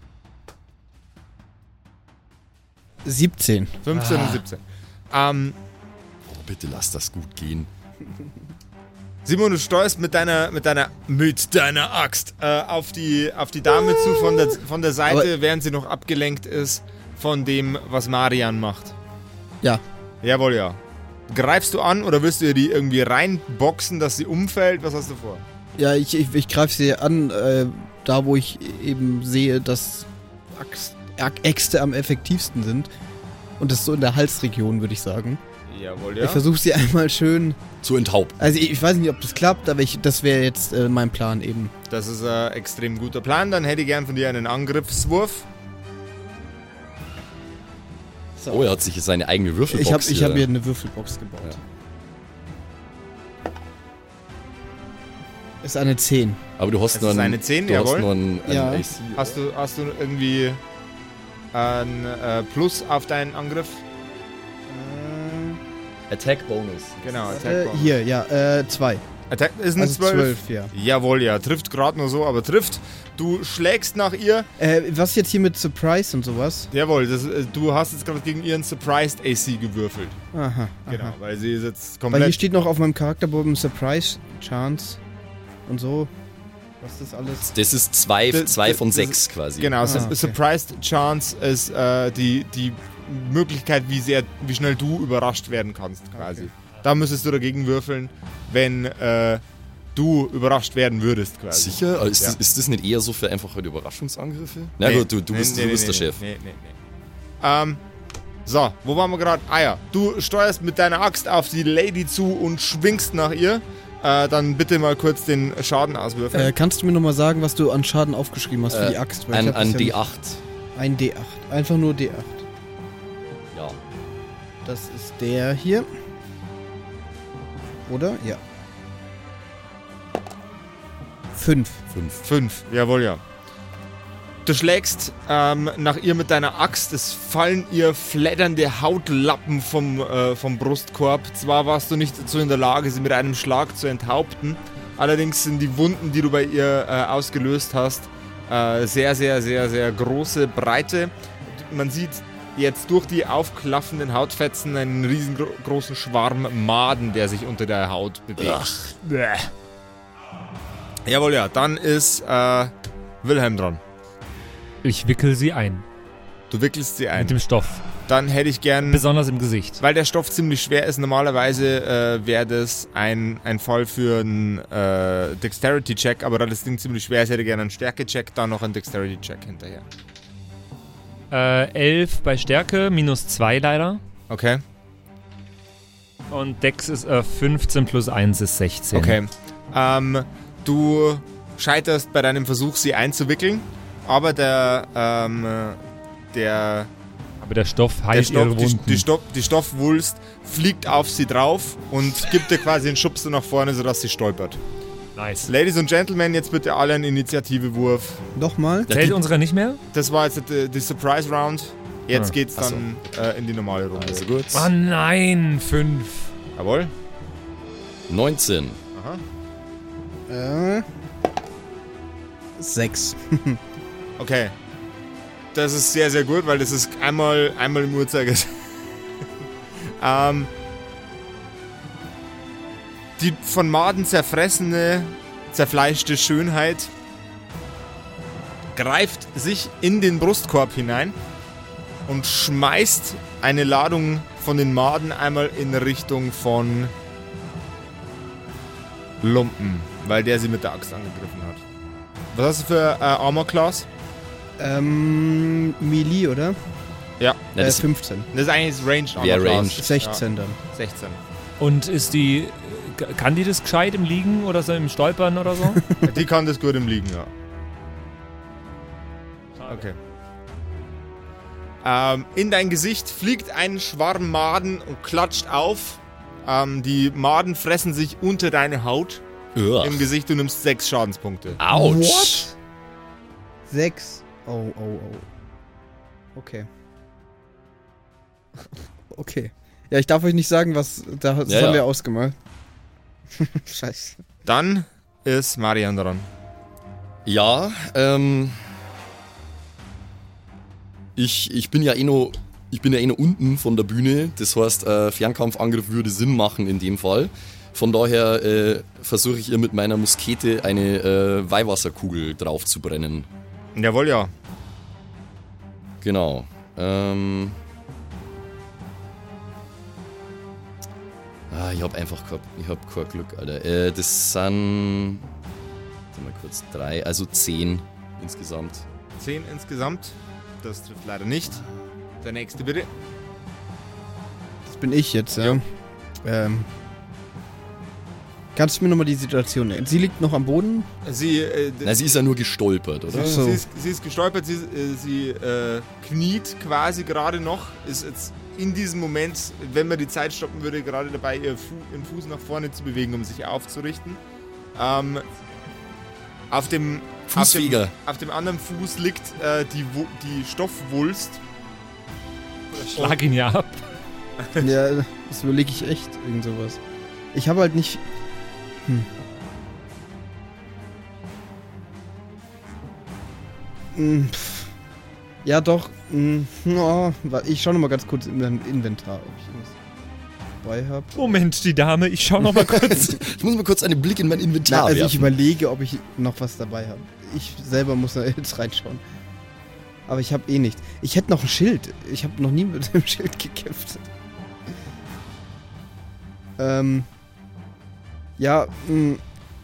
siebzehn. fünfzehn Ah. und siebzehn. Ähm, Oh, bitte lass das gut gehen. Simon, du steuerst mit deiner, mit deiner, mit deiner Axt äh, auf, die, auf die Dame zu von der, von der Seite, Aber- während sie noch abgelenkt ist von dem, was Marian macht. Ja. Jawohl, ja. Greifst du an oder willst du ihr die irgendwie reinboxen, dass sie umfällt? Was hast du vor? Ja, ich, ich, ich greife sie an, äh, da wo ich eben sehe, dass Axt, Äxte am effektivsten sind. Und das ist so in der Halsregion, würde ich sagen. Jawohl, Ich versuche sie einmal schön. Zu enthaupten. Also ich, ich weiß nicht, ob das klappt, aber ich, das wäre jetzt äh, mein Plan eben. Das ist ein extrem guter Plan. Dann hätte ich gern von dir einen Angriffswurf. So. Oh, er hat sich seine eigene Würfelbox ich habe ich hier- hab mir eine Würfelbox gebaut. Ja. Ist eine zehn. Aber du hast Es noch ist einen, eine zehn, du hast jawohl. noch einen, einen Ja. A C. Hast du, hast du irgendwie ein äh, Plus auf deinen Angriff? Attack Bonus. Genau, Attack Äh, Bonus. hier, ja, äh, zwei. Attack ist eine Also zwölf. zwölf, ja. Jawohl, ja. Trifft gerade nur so, aber trifft. Du schlägst nach ihr. Äh, was jetzt hier mit Surprise und sowas? Jawohl, das, äh, du hast jetzt gerade gegen ihren Surprised A C gewürfelt. Aha, aha. Genau, weil sie ist jetzt Weil hier komplett... steht noch auf meinem Charakterbogen Surprise Chance und so. Was ist das alles? Das ist zwei, Das- zwei das- von das sechs quasi. Genau, Ah, Su- okay. Surprised Chance ist äh, die, die Möglichkeit, wie sehr, wie schnell du überrascht werden kannst, quasi. Okay. Da müsstest du dagegen würfeln, wenn äh, du überrascht werden würdest, quasi. Sicher? Aber Ist, Ja. das, ist das nicht eher so für einfach halt Überraschungsangriffe? Na Nee. gut, du, du Nee, bist, nee, du nee, bist nee, der Chef. Nee, nee, nee. Ähm, so, wo waren wir gerade? Ah ja, du steuerst mit deiner Axt auf die Lady zu und schwingst nach ihr. Äh, dann bitte mal kurz den Schaden auswürfeln. Äh, kannst du mir nochmal sagen, was du an Schaden aufgeschrieben hast für Äh, die Axt? Weil ich Ein, hab das ein ja D nicht- acht. Ein D acht. Einfach nur D acht. Ja. Das ist der hier. Oder? Ja. Fünf. Fünf. Fünf, jawohl, ja. Du schlägst ähm, nach ihr mit deiner Axt, es fallen ihr flatternde Hautlappen vom, äh, vom Brustkorb. Zwar warst du nicht dazu in der Lage, sie mit einem Schlag zu enthaupten, allerdings sind die Wunden, die du bei ihr äh, ausgelöst hast, äh, sehr, sehr, sehr, sehr große, breite. Man sieht jetzt durch die aufklaffenden Hautfetzen einen riesengroßen Schwarm Maden, der sich unter der Haut bewegt. Jawohl, ja, dann ist äh, Wilhelm dran. Ich wickel sie ein. Du wickelst sie ein. Mit dem Stoff. Dann hätte ich gern, Besonders im Gesicht. weil der Stoff ziemlich schwer ist, normalerweise äh, wäre das ein, ein Fall für einen äh, Dexterity-Check, aber da das Ding ziemlich schwer ist, hätte ich gerne einen Stärke-Check, dann noch einen Dexterity-Check hinterher. Äh, elf bei Stärke, minus zwei leider. Okay, Und Dex ist äh, fünfzehn plus eins ist sechzehn. okay. Ähm, du scheiterst bei deinem Versuch, sie einzuwickeln, aber der, ähm, der Aber der Stoff Der heilt ihre Stoff, die, Wunden. die, Stoff, die Stoffwulst fliegt auf sie drauf und gibt dir quasi einen Schubser nach vorne, sodass sie stolpert. Nice. Ladies and Gentlemen, jetzt bitte alle einen Initiativewurf. Nochmal. Zählt unsere nicht mehr? Das war jetzt die, die Surprise Round. Jetzt Ah, geht's ach so. dann äh, in die normale Runde. Also gut. Oh nein, fünf. Jawohl. neunzehn. Äh, sechs. Okay. Das ist sehr, sehr gut, weil das ist einmal, einmal im Uhrzeigersinn. ähm, die von Maden zerfressene, zerfleischte Schönheit greift sich in den Brustkorb hinein und schmeißt eine Ladung von den Maden einmal in Richtung von Lumpen, weil der sie mit der Axt angegriffen hat. Was hast du für äh, Armor Class? Ähm, Melee, oder? Ja, Ja, äh, das fünfzehn. das ist eigentlich das Range Armor Wär Class. Range. sechzehn dann. Ja, sechzehn. Und ist die. äh, Kann die das gescheit im Liegen oder so im Stolpern oder so? Die kann das gut im Liegen, ja. Okay. Ähm, in dein Gesicht fliegt ein Schwarm Maden und klatscht auf. Ähm, die Maden fressen sich unter deine Haut Ugh. im Gesicht. Du nimmst sechs Schadenspunkte. Autsch. What? Sechs. Oh, oh, oh. Okay. Okay. Ja, ich darf euch nicht sagen, was. Da, das Ja, haben ja. wir ausgemalt. Scheiße. Dann ist Marian dran. Ja, ähm. Ich, ich bin ja eh noch. Ich bin ja eh noch unten von der Bühne. Das heißt, äh, Fernkampfangriff würde Sinn machen in dem Fall. Von daher äh, versuche ich ihr mit meiner Muskete eine äh, Weihwasserkugel drauf zu brennen. Jawohl, ja. Genau. Ähm. Ah, ich hab einfach kein, ich hab kein Glück, Alter. Äh, das sind. Warte mal kurz, drei, also zehn insgesamt. Zehn insgesamt. Das trifft leider nicht. Der nächste bitte. Das bin ich jetzt, ja. Ähm. Kannst du mir nochmal die Situation nennen? Sie liegt noch am Boden. Sie, äh, Na, sie ist ja nur gestolpert, oder? Ach so. sie, ist, sie ist gestolpert, sie, äh, sie äh, kniet quasi gerade noch, ist jetzt in diesem Moment, wenn man die Zeit stoppen würde, gerade dabei, ihr Fu ihren Fuß nach vorne zu bewegen, um sich aufzurichten. Ähm, auf dem, auf dem, Fußfeger. auf dem anderen Fuß liegt äh, die, Wu- die Stoffwulst. Schlag ihn ja ab. Ja, das überlege ich echt, irgend sowas. Ich habe halt nicht. Hm. Hm, pff. Ja, doch. Hm, oh, wa- ich schaue nochmal ganz kurz in meinem Inventar, ob ich irgendwas dabei habe. Moment, die Dame, ich schau noch mal kurz. Ich muss mal kurz einen Blick in mein Na, Inventar also ich werfen. überlege, ob ich noch was dabei habe. Ich selber muss da jetzt reinschauen. Aber ich habe eh nicht. Ich hätte noch ein Schild. Ich habe noch nie mit dem Schild gekämpft. Ähm. Ja, mh.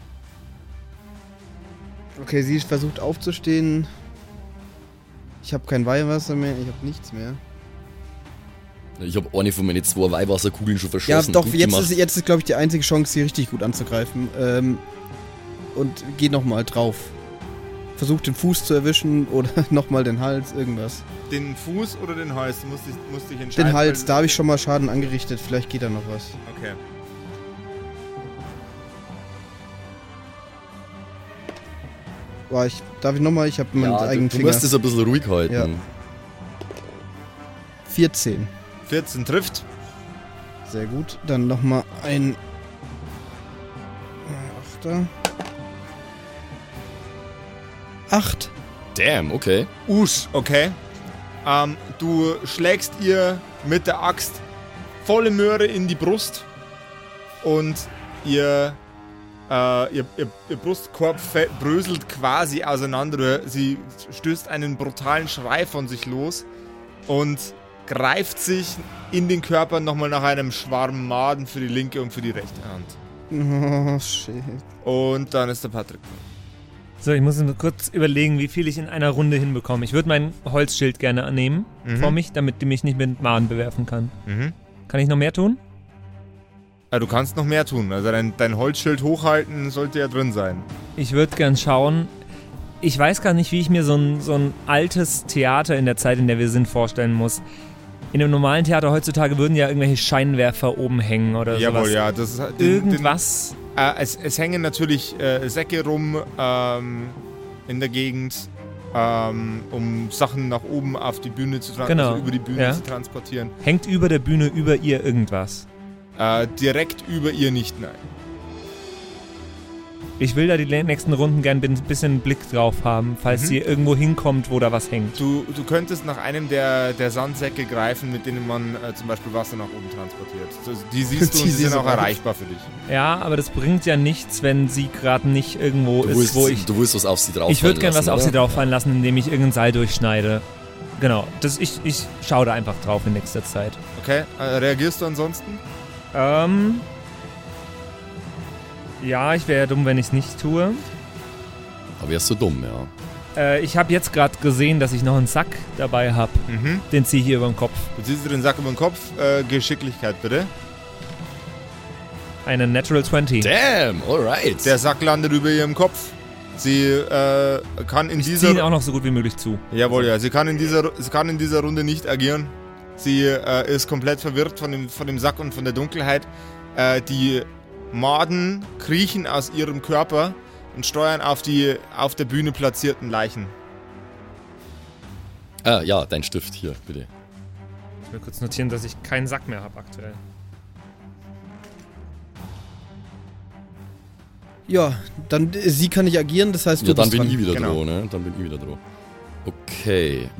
Okay, sie versucht aufzustehen. Ich habe kein Weihwasser mehr, ich habe nichts mehr. Ich habe eine von meinen zwei Weihwasserkugeln schon Ja, verschossen. doch, Gut jetzt gemacht. ist, jetzt ist, glaube ich, die einzige Chance, sie richtig gut anzugreifen. Ähm, und geh nochmal drauf. versucht den Fuß zu erwischen oder nochmal den Hals, irgendwas. Den Fuß oder den Hals? Du musst dich, musst dich entscheiden. Den Hals, weil- da habe ich schon mal Schaden angerichtet, vielleicht geht da noch was. Okay. Boah, ich, darf ich nochmal? Ich habe meinen Ja, du, eigenen du Finger. musst es ein bisschen ruhig halten. Ja. vierzehn. vierzehn trifft. Sehr gut. Dann nochmal ein Achter. Acht. Damn, okay. Usch, okay. Ähm, du schlägst ihr mit der Axt volle Möhre in die Brust und ihr, äh, ihr, ihr, ihr Brustkorb fä- bröselt quasi auseinander. Sie stößt einen brutalen Schrei von sich los und greift sich in den Körper nochmal nach einem Schwarm Maden für die linke und für die rechte Hand. Oh, shit. Und dann ist der Patrick. So, ich muss mir kurz überlegen, wie viel ich in einer Runde hinbekomme. Ich würde mein Holzschild gerne annehmen Mhm. vor mich, damit die mich nicht mit Maden bewerfen kann. Mhm. Kann ich noch mehr tun? Ja, du kannst noch mehr tun. Also dein, dein Holzschild hochhalten sollte ja drin sein. Ich würde gern schauen. Ich weiß gar nicht, wie ich mir so ein, so ein altes Theater in der Zeit, in der wir sind, vorstellen muss. In einem normalen Theater heutzutage würden ja irgendwelche Scheinwerfer oben hängen oder Jawohl, sowas. ja. Das ist, den, Irgendwas. Den, äh, es, es hängen natürlich äh, Säcke rum ähm, in der Gegend, ähm, um Sachen nach oben auf die Bühne zu transportieren, Genau, also über die Bühne ja. zu transportieren. Hängt über der Bühne über ihr irgendwas. Äh, direkt über ihr nicht, nein. Ich will da die nächsten Runden gern ein bisschen Blick drauf haben, falls Mhm. sie irgendwo hinkommt, wo da was hängt. Du, du könntest nach einem der, der Sandsäcke greifen, mit denen man äh, zum Beispiel Wasser nach oben transportiert. So, die siehst du und Die die sind siehst du auch auch. erreichbar für dich. Ja, aber das bringt ja nichts, wenn sie gerade nicht irgendwo Du ist, willst, wo ich... du willst was auf sie drauf Ich würde gern was auf sie drauf. drauf fallen lassen, indem ich irgendein Seil durchschneide. Genau, das, ich, ich schaue da einfach drauf in nächster Zeit. Okay, äh, reagierst du ansonsten? Ähm... Ja, ich wäre ja dumm, wenn ich es nicht tue. Aber wärst du dumm, ja. Äh, ich habe jetzt gerade gesehen, dass ich noch einen Sack dabei habe. Mhm. Den ziehe ich hier über den Kopf. Du ziehst dir den Sack über den Kopf. Äh, Geschicklichkeit bitte. Eine Natural zwanzig. Damn, alright. Der Sack landet über ihrem Kopf. Sie äh, kann in Ich dieser... ziehe ihn auch noch so gut wie möglich zu. Jawohl, ja. Sie kann in dieser, sie kann in dieser Runde nicht agieren. Sie äh, ist komplett verwirrt von dem, von dem Sack und von der Dunkelheit. Äh, die Maden kriechen aus ihrem Körper und steuern auf die auf der Bühne platzierten Leichen. Ah, ja, dein Stift hier, bitte. Ich will kurz notieren, dass ich keinen Sack mehr habe aktuell. Ja, dann äh, sie kann nicht agieren, das heißt du Ja, dann bist bin dran. ich wieder Genau. dran, ne? Dann bin ich wieder dran. Okay.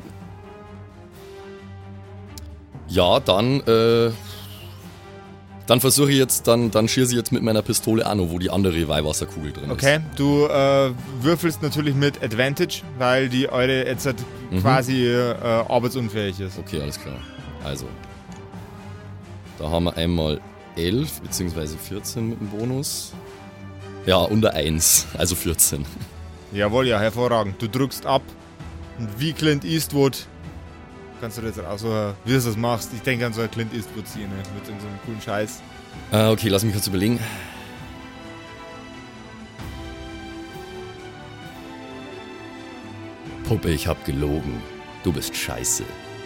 Ja, dann, äh... Dann versuche ich jetzt, dann, dann schieße ich jetzt mit meiner Pistole an, wo die andere Weihwasserkugel drin ist. Okay, du äh, würfelst natürlich mit Advantage, weil die eure jetzt halt Mhm. quasi äh, arbeitsunfähig ist. Okay, alles klar. Also. Da haben wir einmal elf, beziehungsweise vierzehn mit dem Bonus. Ja, unter eins, also vierzehn. Jawohl, ja, hervorragend. Du drückst ab und wie Clint Eastwood kannst du das jetzt auch so, wie du das machst. Ich denke an so eine Clint Eastwood-Szene mit so einem coolen Scheiß. Äh, okay, lass mich kurz überlegen. Puppe, ich hab gelogen. Du bist scheiße.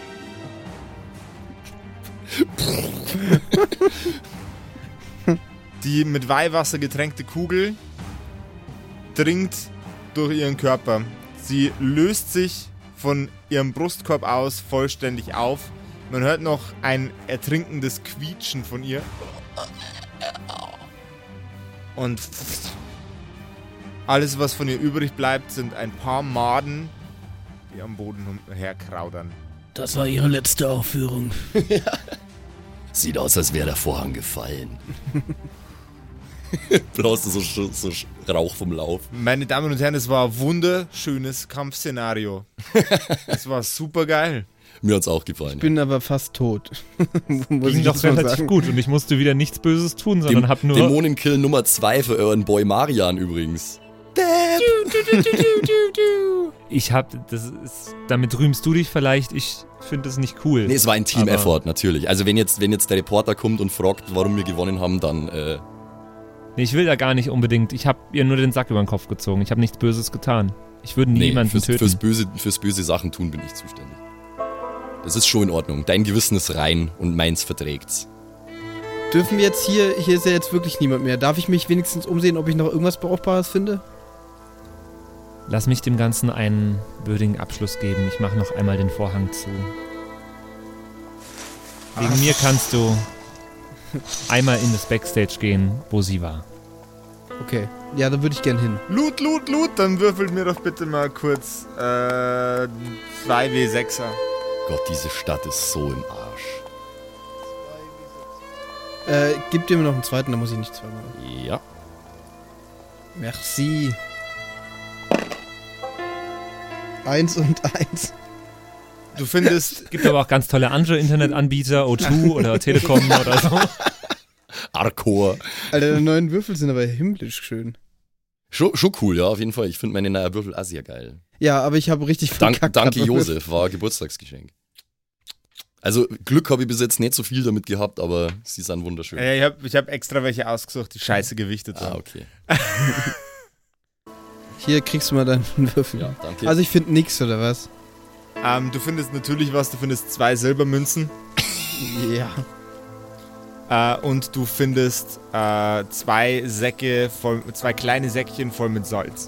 Die mit Weihwasser getränkte Kugel dringt durch ihren Körper. Sie löst sich von ihrem Brustkorb aus vollständig auf. Man hört noch ein ertrinkendes Quietschen von ihr. Und alles, was von ihr übrig bleibt, sind ein paar Maden, die am Boden herkraudern. Das war ihre letzte Aufführung. Sieht aus, als wäre der Vorhang gefallen. Brauchst du so, so Rauch vom Lauf. Meine Damen und Herren, es war ein wunderschönes Kampfszenario. Es war super geil. Mir hat's auch gefallen. Ich bin aber fast tot. Muss Ging ich doch jetzt mal relativ sagen. gut und ich musste wieder nichts Böses tun, sondern Dem, hab nur... Dämonenkill Nummer zwei für euren Boy Marian übrigens. Ich hab, das ist, damit rühmst du dich vielleicht, ich finde das nicht cool. Nee, es war ein Aber- Team-Effort, natürlich. Also wenn jetzt, wenn jetzt der Reporter kommt und fragt, warum wir gewonnen haben, dann, äh, Nee, ich will da gar nicht unbedingt. Ich habe ihr nur den Sack über den Kopf gezogen. Ich habe nichts Böses getan. Ich würde Nee, niemanden fürs, töten. fürs, böse, fürs böse Sachen tun bin ich zuständig. Das ist schon in Ordnung. Dein Gewissen ist rein und meins verträgt's. Dürfen wir jetzt hier, hier ist ja jetzt wirklich niemand mehr. Darf ich mich wenigstens umsehen, ob ich noch irgendwas Brauchbares finde? Lass mich dem Ganzen einen würdigen Abschluss geben. Ich mache noch einmal den Vorhang zu. Wegen mir kannst du einmal in das Backstage gehen, wo sie war. Okay, ja, da würde ich gern hin. Loot, Loot, Loot, dann würfelt mir doch bitte mal kurz äh, zwei W sechser. Gott, diese Stadt ist so im Arsch. Äh, gib dir mir noch einen zweiten, dann muss ich nicht zweimal. Ja. Merci. Eins und eins. Du findest, Gibt aber auch ganz tolle andere Internetanbieter, O zwei oder Telekom oder so. Arcor. Alter, die neuen Würfel sind aber himmlisch schön. Schon, schon cool, ja, auf jeden Fall. Ich finde meine neue Würfel auch sehr geil. Ja, aber ich habe richtig Dank, verkackt. danke Aber- Josef, war ein Geburtstagsgeschenk. Also Glück habe ich bis jetzt nicht so viel damit gehabt, aber sie sind wunderschön. äh, ich habe ich hab extra welche ausgesucht, die scheiße gewichtet sind. Ah, okay. Hier kriegst du mal deinen Würfel. Ja, danke. Also ich finde nix, oder was? Ähm, du findest natürlich was, du findest zwei Silbermünzen Ja. äh, und du findest äh, zwei Säcke voll, zwei kleine Säckchen voll mit Salz.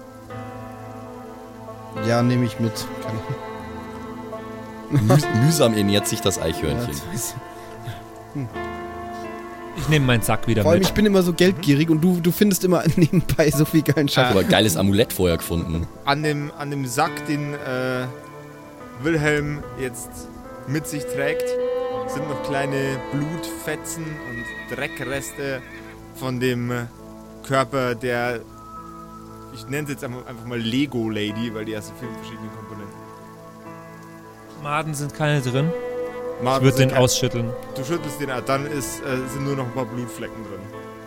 Ja, nehme ich mit. Kann Müh mühsam ernährt sich das ja, Eichhörnchen. das weiß ich. Ich nehme meinen Sack wieder Vor allem, mit. ich bin immer so geldgierig und du, du findest immer nebenbei so viel geilen Scheiß. Aber ein geiles Amulett vorher gefunden. An dem, an dem Sack, den äh, Wilhelm jetzt mit sich trägt, sind noch kleine Blutfetzen und Dreckreste von dem äh, Körper der, ich nenne es jetzt einfach einfach mal Lego Lady, weil die hat so viele verschiedene Komponenten. Maden sind keine drin. Ich Martin, würde den kein- ausschütteln. Du schüttelst den aus, dann ist, äh, sind nur noch ein paar Blutflecken drin.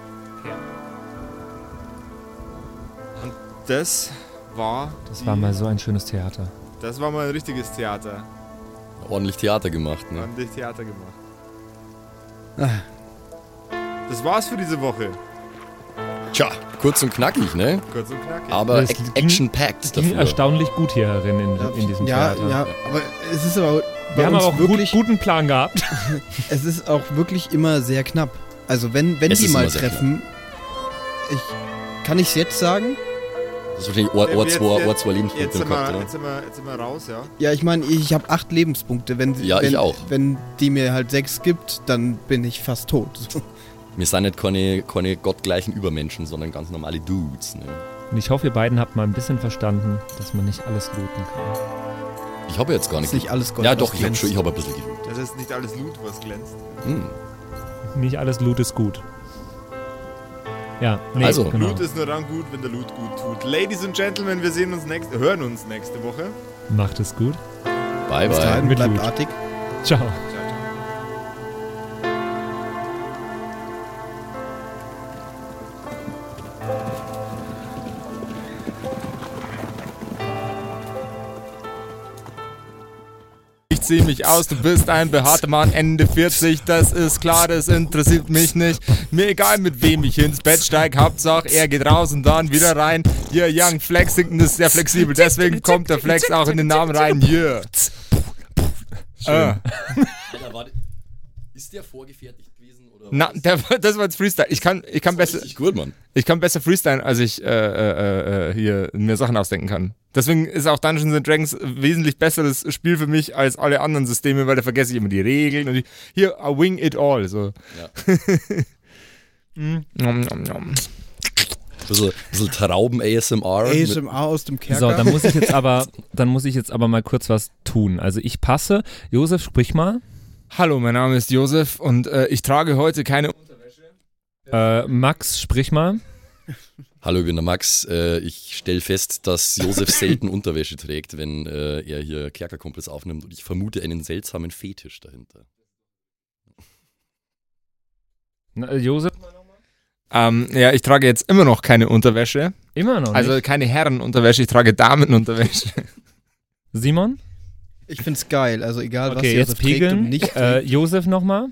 Und das war. Das die, war mal so ein schönes Theater. Das war mal ein richtiges Theater. Ordentlich Theater gemacht, Wir ne? haben dich Theater gemacht. Ah. Das war's für diese Woche. Tja, kurz und knackig, ne? Kurz und knackig. Aber Das ac- ging- action-packed Ging dafür. erstaunlich gut hier herin in, in diesem ja, Theater. ja, aber es ist aber bei Wir haben uns aber auch einen wirklich, gut, guten Plan gehabt. es ist auch wirklich immer sehr knapp. Also wenn, wenn Es die ist mal immer sehr treffen, ich, kann ich es jetzt sagen? Das ist wahrscheinlich Ohr, Ohr, zwei, Ohr zwei Lebenspunkte jetzt im sind, Kopf, wir, oder? jetzt, sind wir, jetzt sind wir raus, ja. Ja, ich meine, ich habe acht Lebenspunkte. Wenn, sie- Ja, wenn, ich auch. Wenn die mir halt sechs gibt, dann bin ich fast tot. So. Wir sind nicht keine, keine gottgleichen Übermenschen, sondern ganz normale Dudes, ne? Und ich hoffe, ihr beiden habt mal ein bisschen verstanden, dass man nicht alles looten kann. Ich habe jetzt gar Ist nicht... nicht alles Gold. ja was doch, ich habe glänzt. schon, ich habe ein bisschen gelootet. Das ist nicht alles Loot, was glänzt. Hm. Nicht alles Loot ist gut. Ja, nee, Also, genau. Loot ist nur dann gut, wenn der Loot gut tut. Ladies and Gentlemen, wir sehen uns nächste, hören uns nächste Woche. Macht es gut. Bye, Bis bye. dahin, Mit bleibt Loot. artig. Ciao. Ciao, ciao. Ich zieh mich aus, du bist ein behaarter Mann, Ende vierzig, das ist klar, das interessiert mich nicht. Mir egal, mit wem ich ins Bett steig, Hauptsache er geht raus und dann wieder rein. Yeah, Young Flexington ist sehr flexibel, deswegen kommt der Flex auch in den Namen rein. Yeah. Ah. Alter, warte. Ist der vorgefertigt gewesen? Oder Na, was? der, das war jetzt Freestyle. Ich kann, ich kann Das besser, war richtig gut, Mann. ich kann besser freestylen, als ich äh, äh, äh, hier mir Sachen ausdenken kann. Deswegen ist auch Dungeons and Dragons ein wesentlich besseres Spiel für mich als alle anderen Systeme, weil da vergesse ich immer die Regeln und die, hier, I wing it all. So. Ja. Mm. Nom, nom, nom. Bisschen, bisschen Trauben-A S M R. A mit- S M R aus dem Kerker. So, dann muss ich jetzt aber, dann muss ich jetzt aber mal kurz was tun. Also ich passe. Josef, sprich mal. Hallo, mein Name ist Josef und äh, ich trage heute keine. Äh, Max, sprich mal. Hallo, ich bin der Max. Äh, ich stelle fest, dass Josef selten Unterwäsche trägt, wenn äh, er hier Kerkerkumpels aufnimmt und ich vermute einen seltsamen Fetisch dahinter. Na, äh, Josef? Ähm, ja, ich trage jetzt immer noch keine Unterwäsche. Immer noch nicht. Also keine Herrenunterwäsche, ich trage Damenunterwäsche. Simon? Ich find's geil, also egal was Okay, Josef jetzt trägt und pegeln. nicht Äh, trägt. Josef nochmal.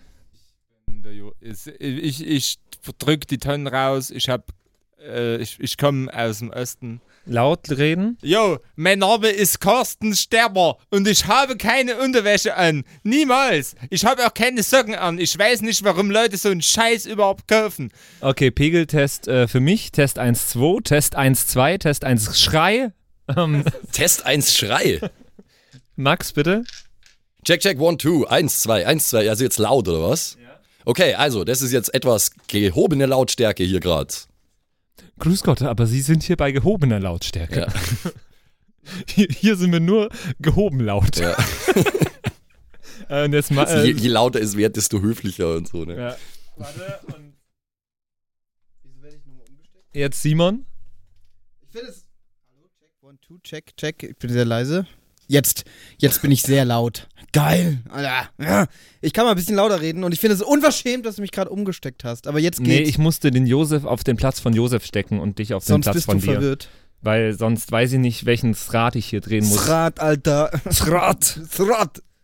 Ich, ich drück die Tonnen raus, ich hab, äh, ich, ich komme aus dem Osten. Laut reden? Yo, mein Name ist Carsten Sterber und ich habe keine Unterwäsche an. Niemals. Ich habe auch keine Socken an. Ich weiß nicht, warum Leute so einen Scheiß überhaupt kaufen. Okay, Pegeltest äh, für mich. Test eins zwei, Test eins zwei, Test eins Schrei. Ähm, Test eins Schrei. Max, bitte. Check, check, one, two, eins, zwei, eins, zwei. Also jetzt laut, oder was? Ja. Okay, also, das ist jetzt etwas gehobene Lautstärke hier gerade. Grüß Gott, aber Sie sind hier bei gehobener Lautstärke. Ja. Hier, hier sind wir nur gehoben laut. Ja. äh, und jetzt ma- Also je, äh, je lauter es wird, desto höflicher und so, ne? ja. Warte, und jetzt Simon. Ich finde es. Hallo, check, one, two, check, check. Ich bin sehr leise. Jetzt, jetzt bin ich sehr laut. Geil, Alter. Ja. Ich kann mal ein bisschen lauter reden und ich finde es unverschämt, dass du mich gerade umgesteckt hast. Aber jetzt geht's. Nee, ich musste den Josef auf den Platz von Josef stecken und dich auf Sonst den Platz bist von du dir. verwirrt. Weil sonst weiß ich nicht, welchen Rad ich hier drehen muss. Srat, Alter. Rad. Srat.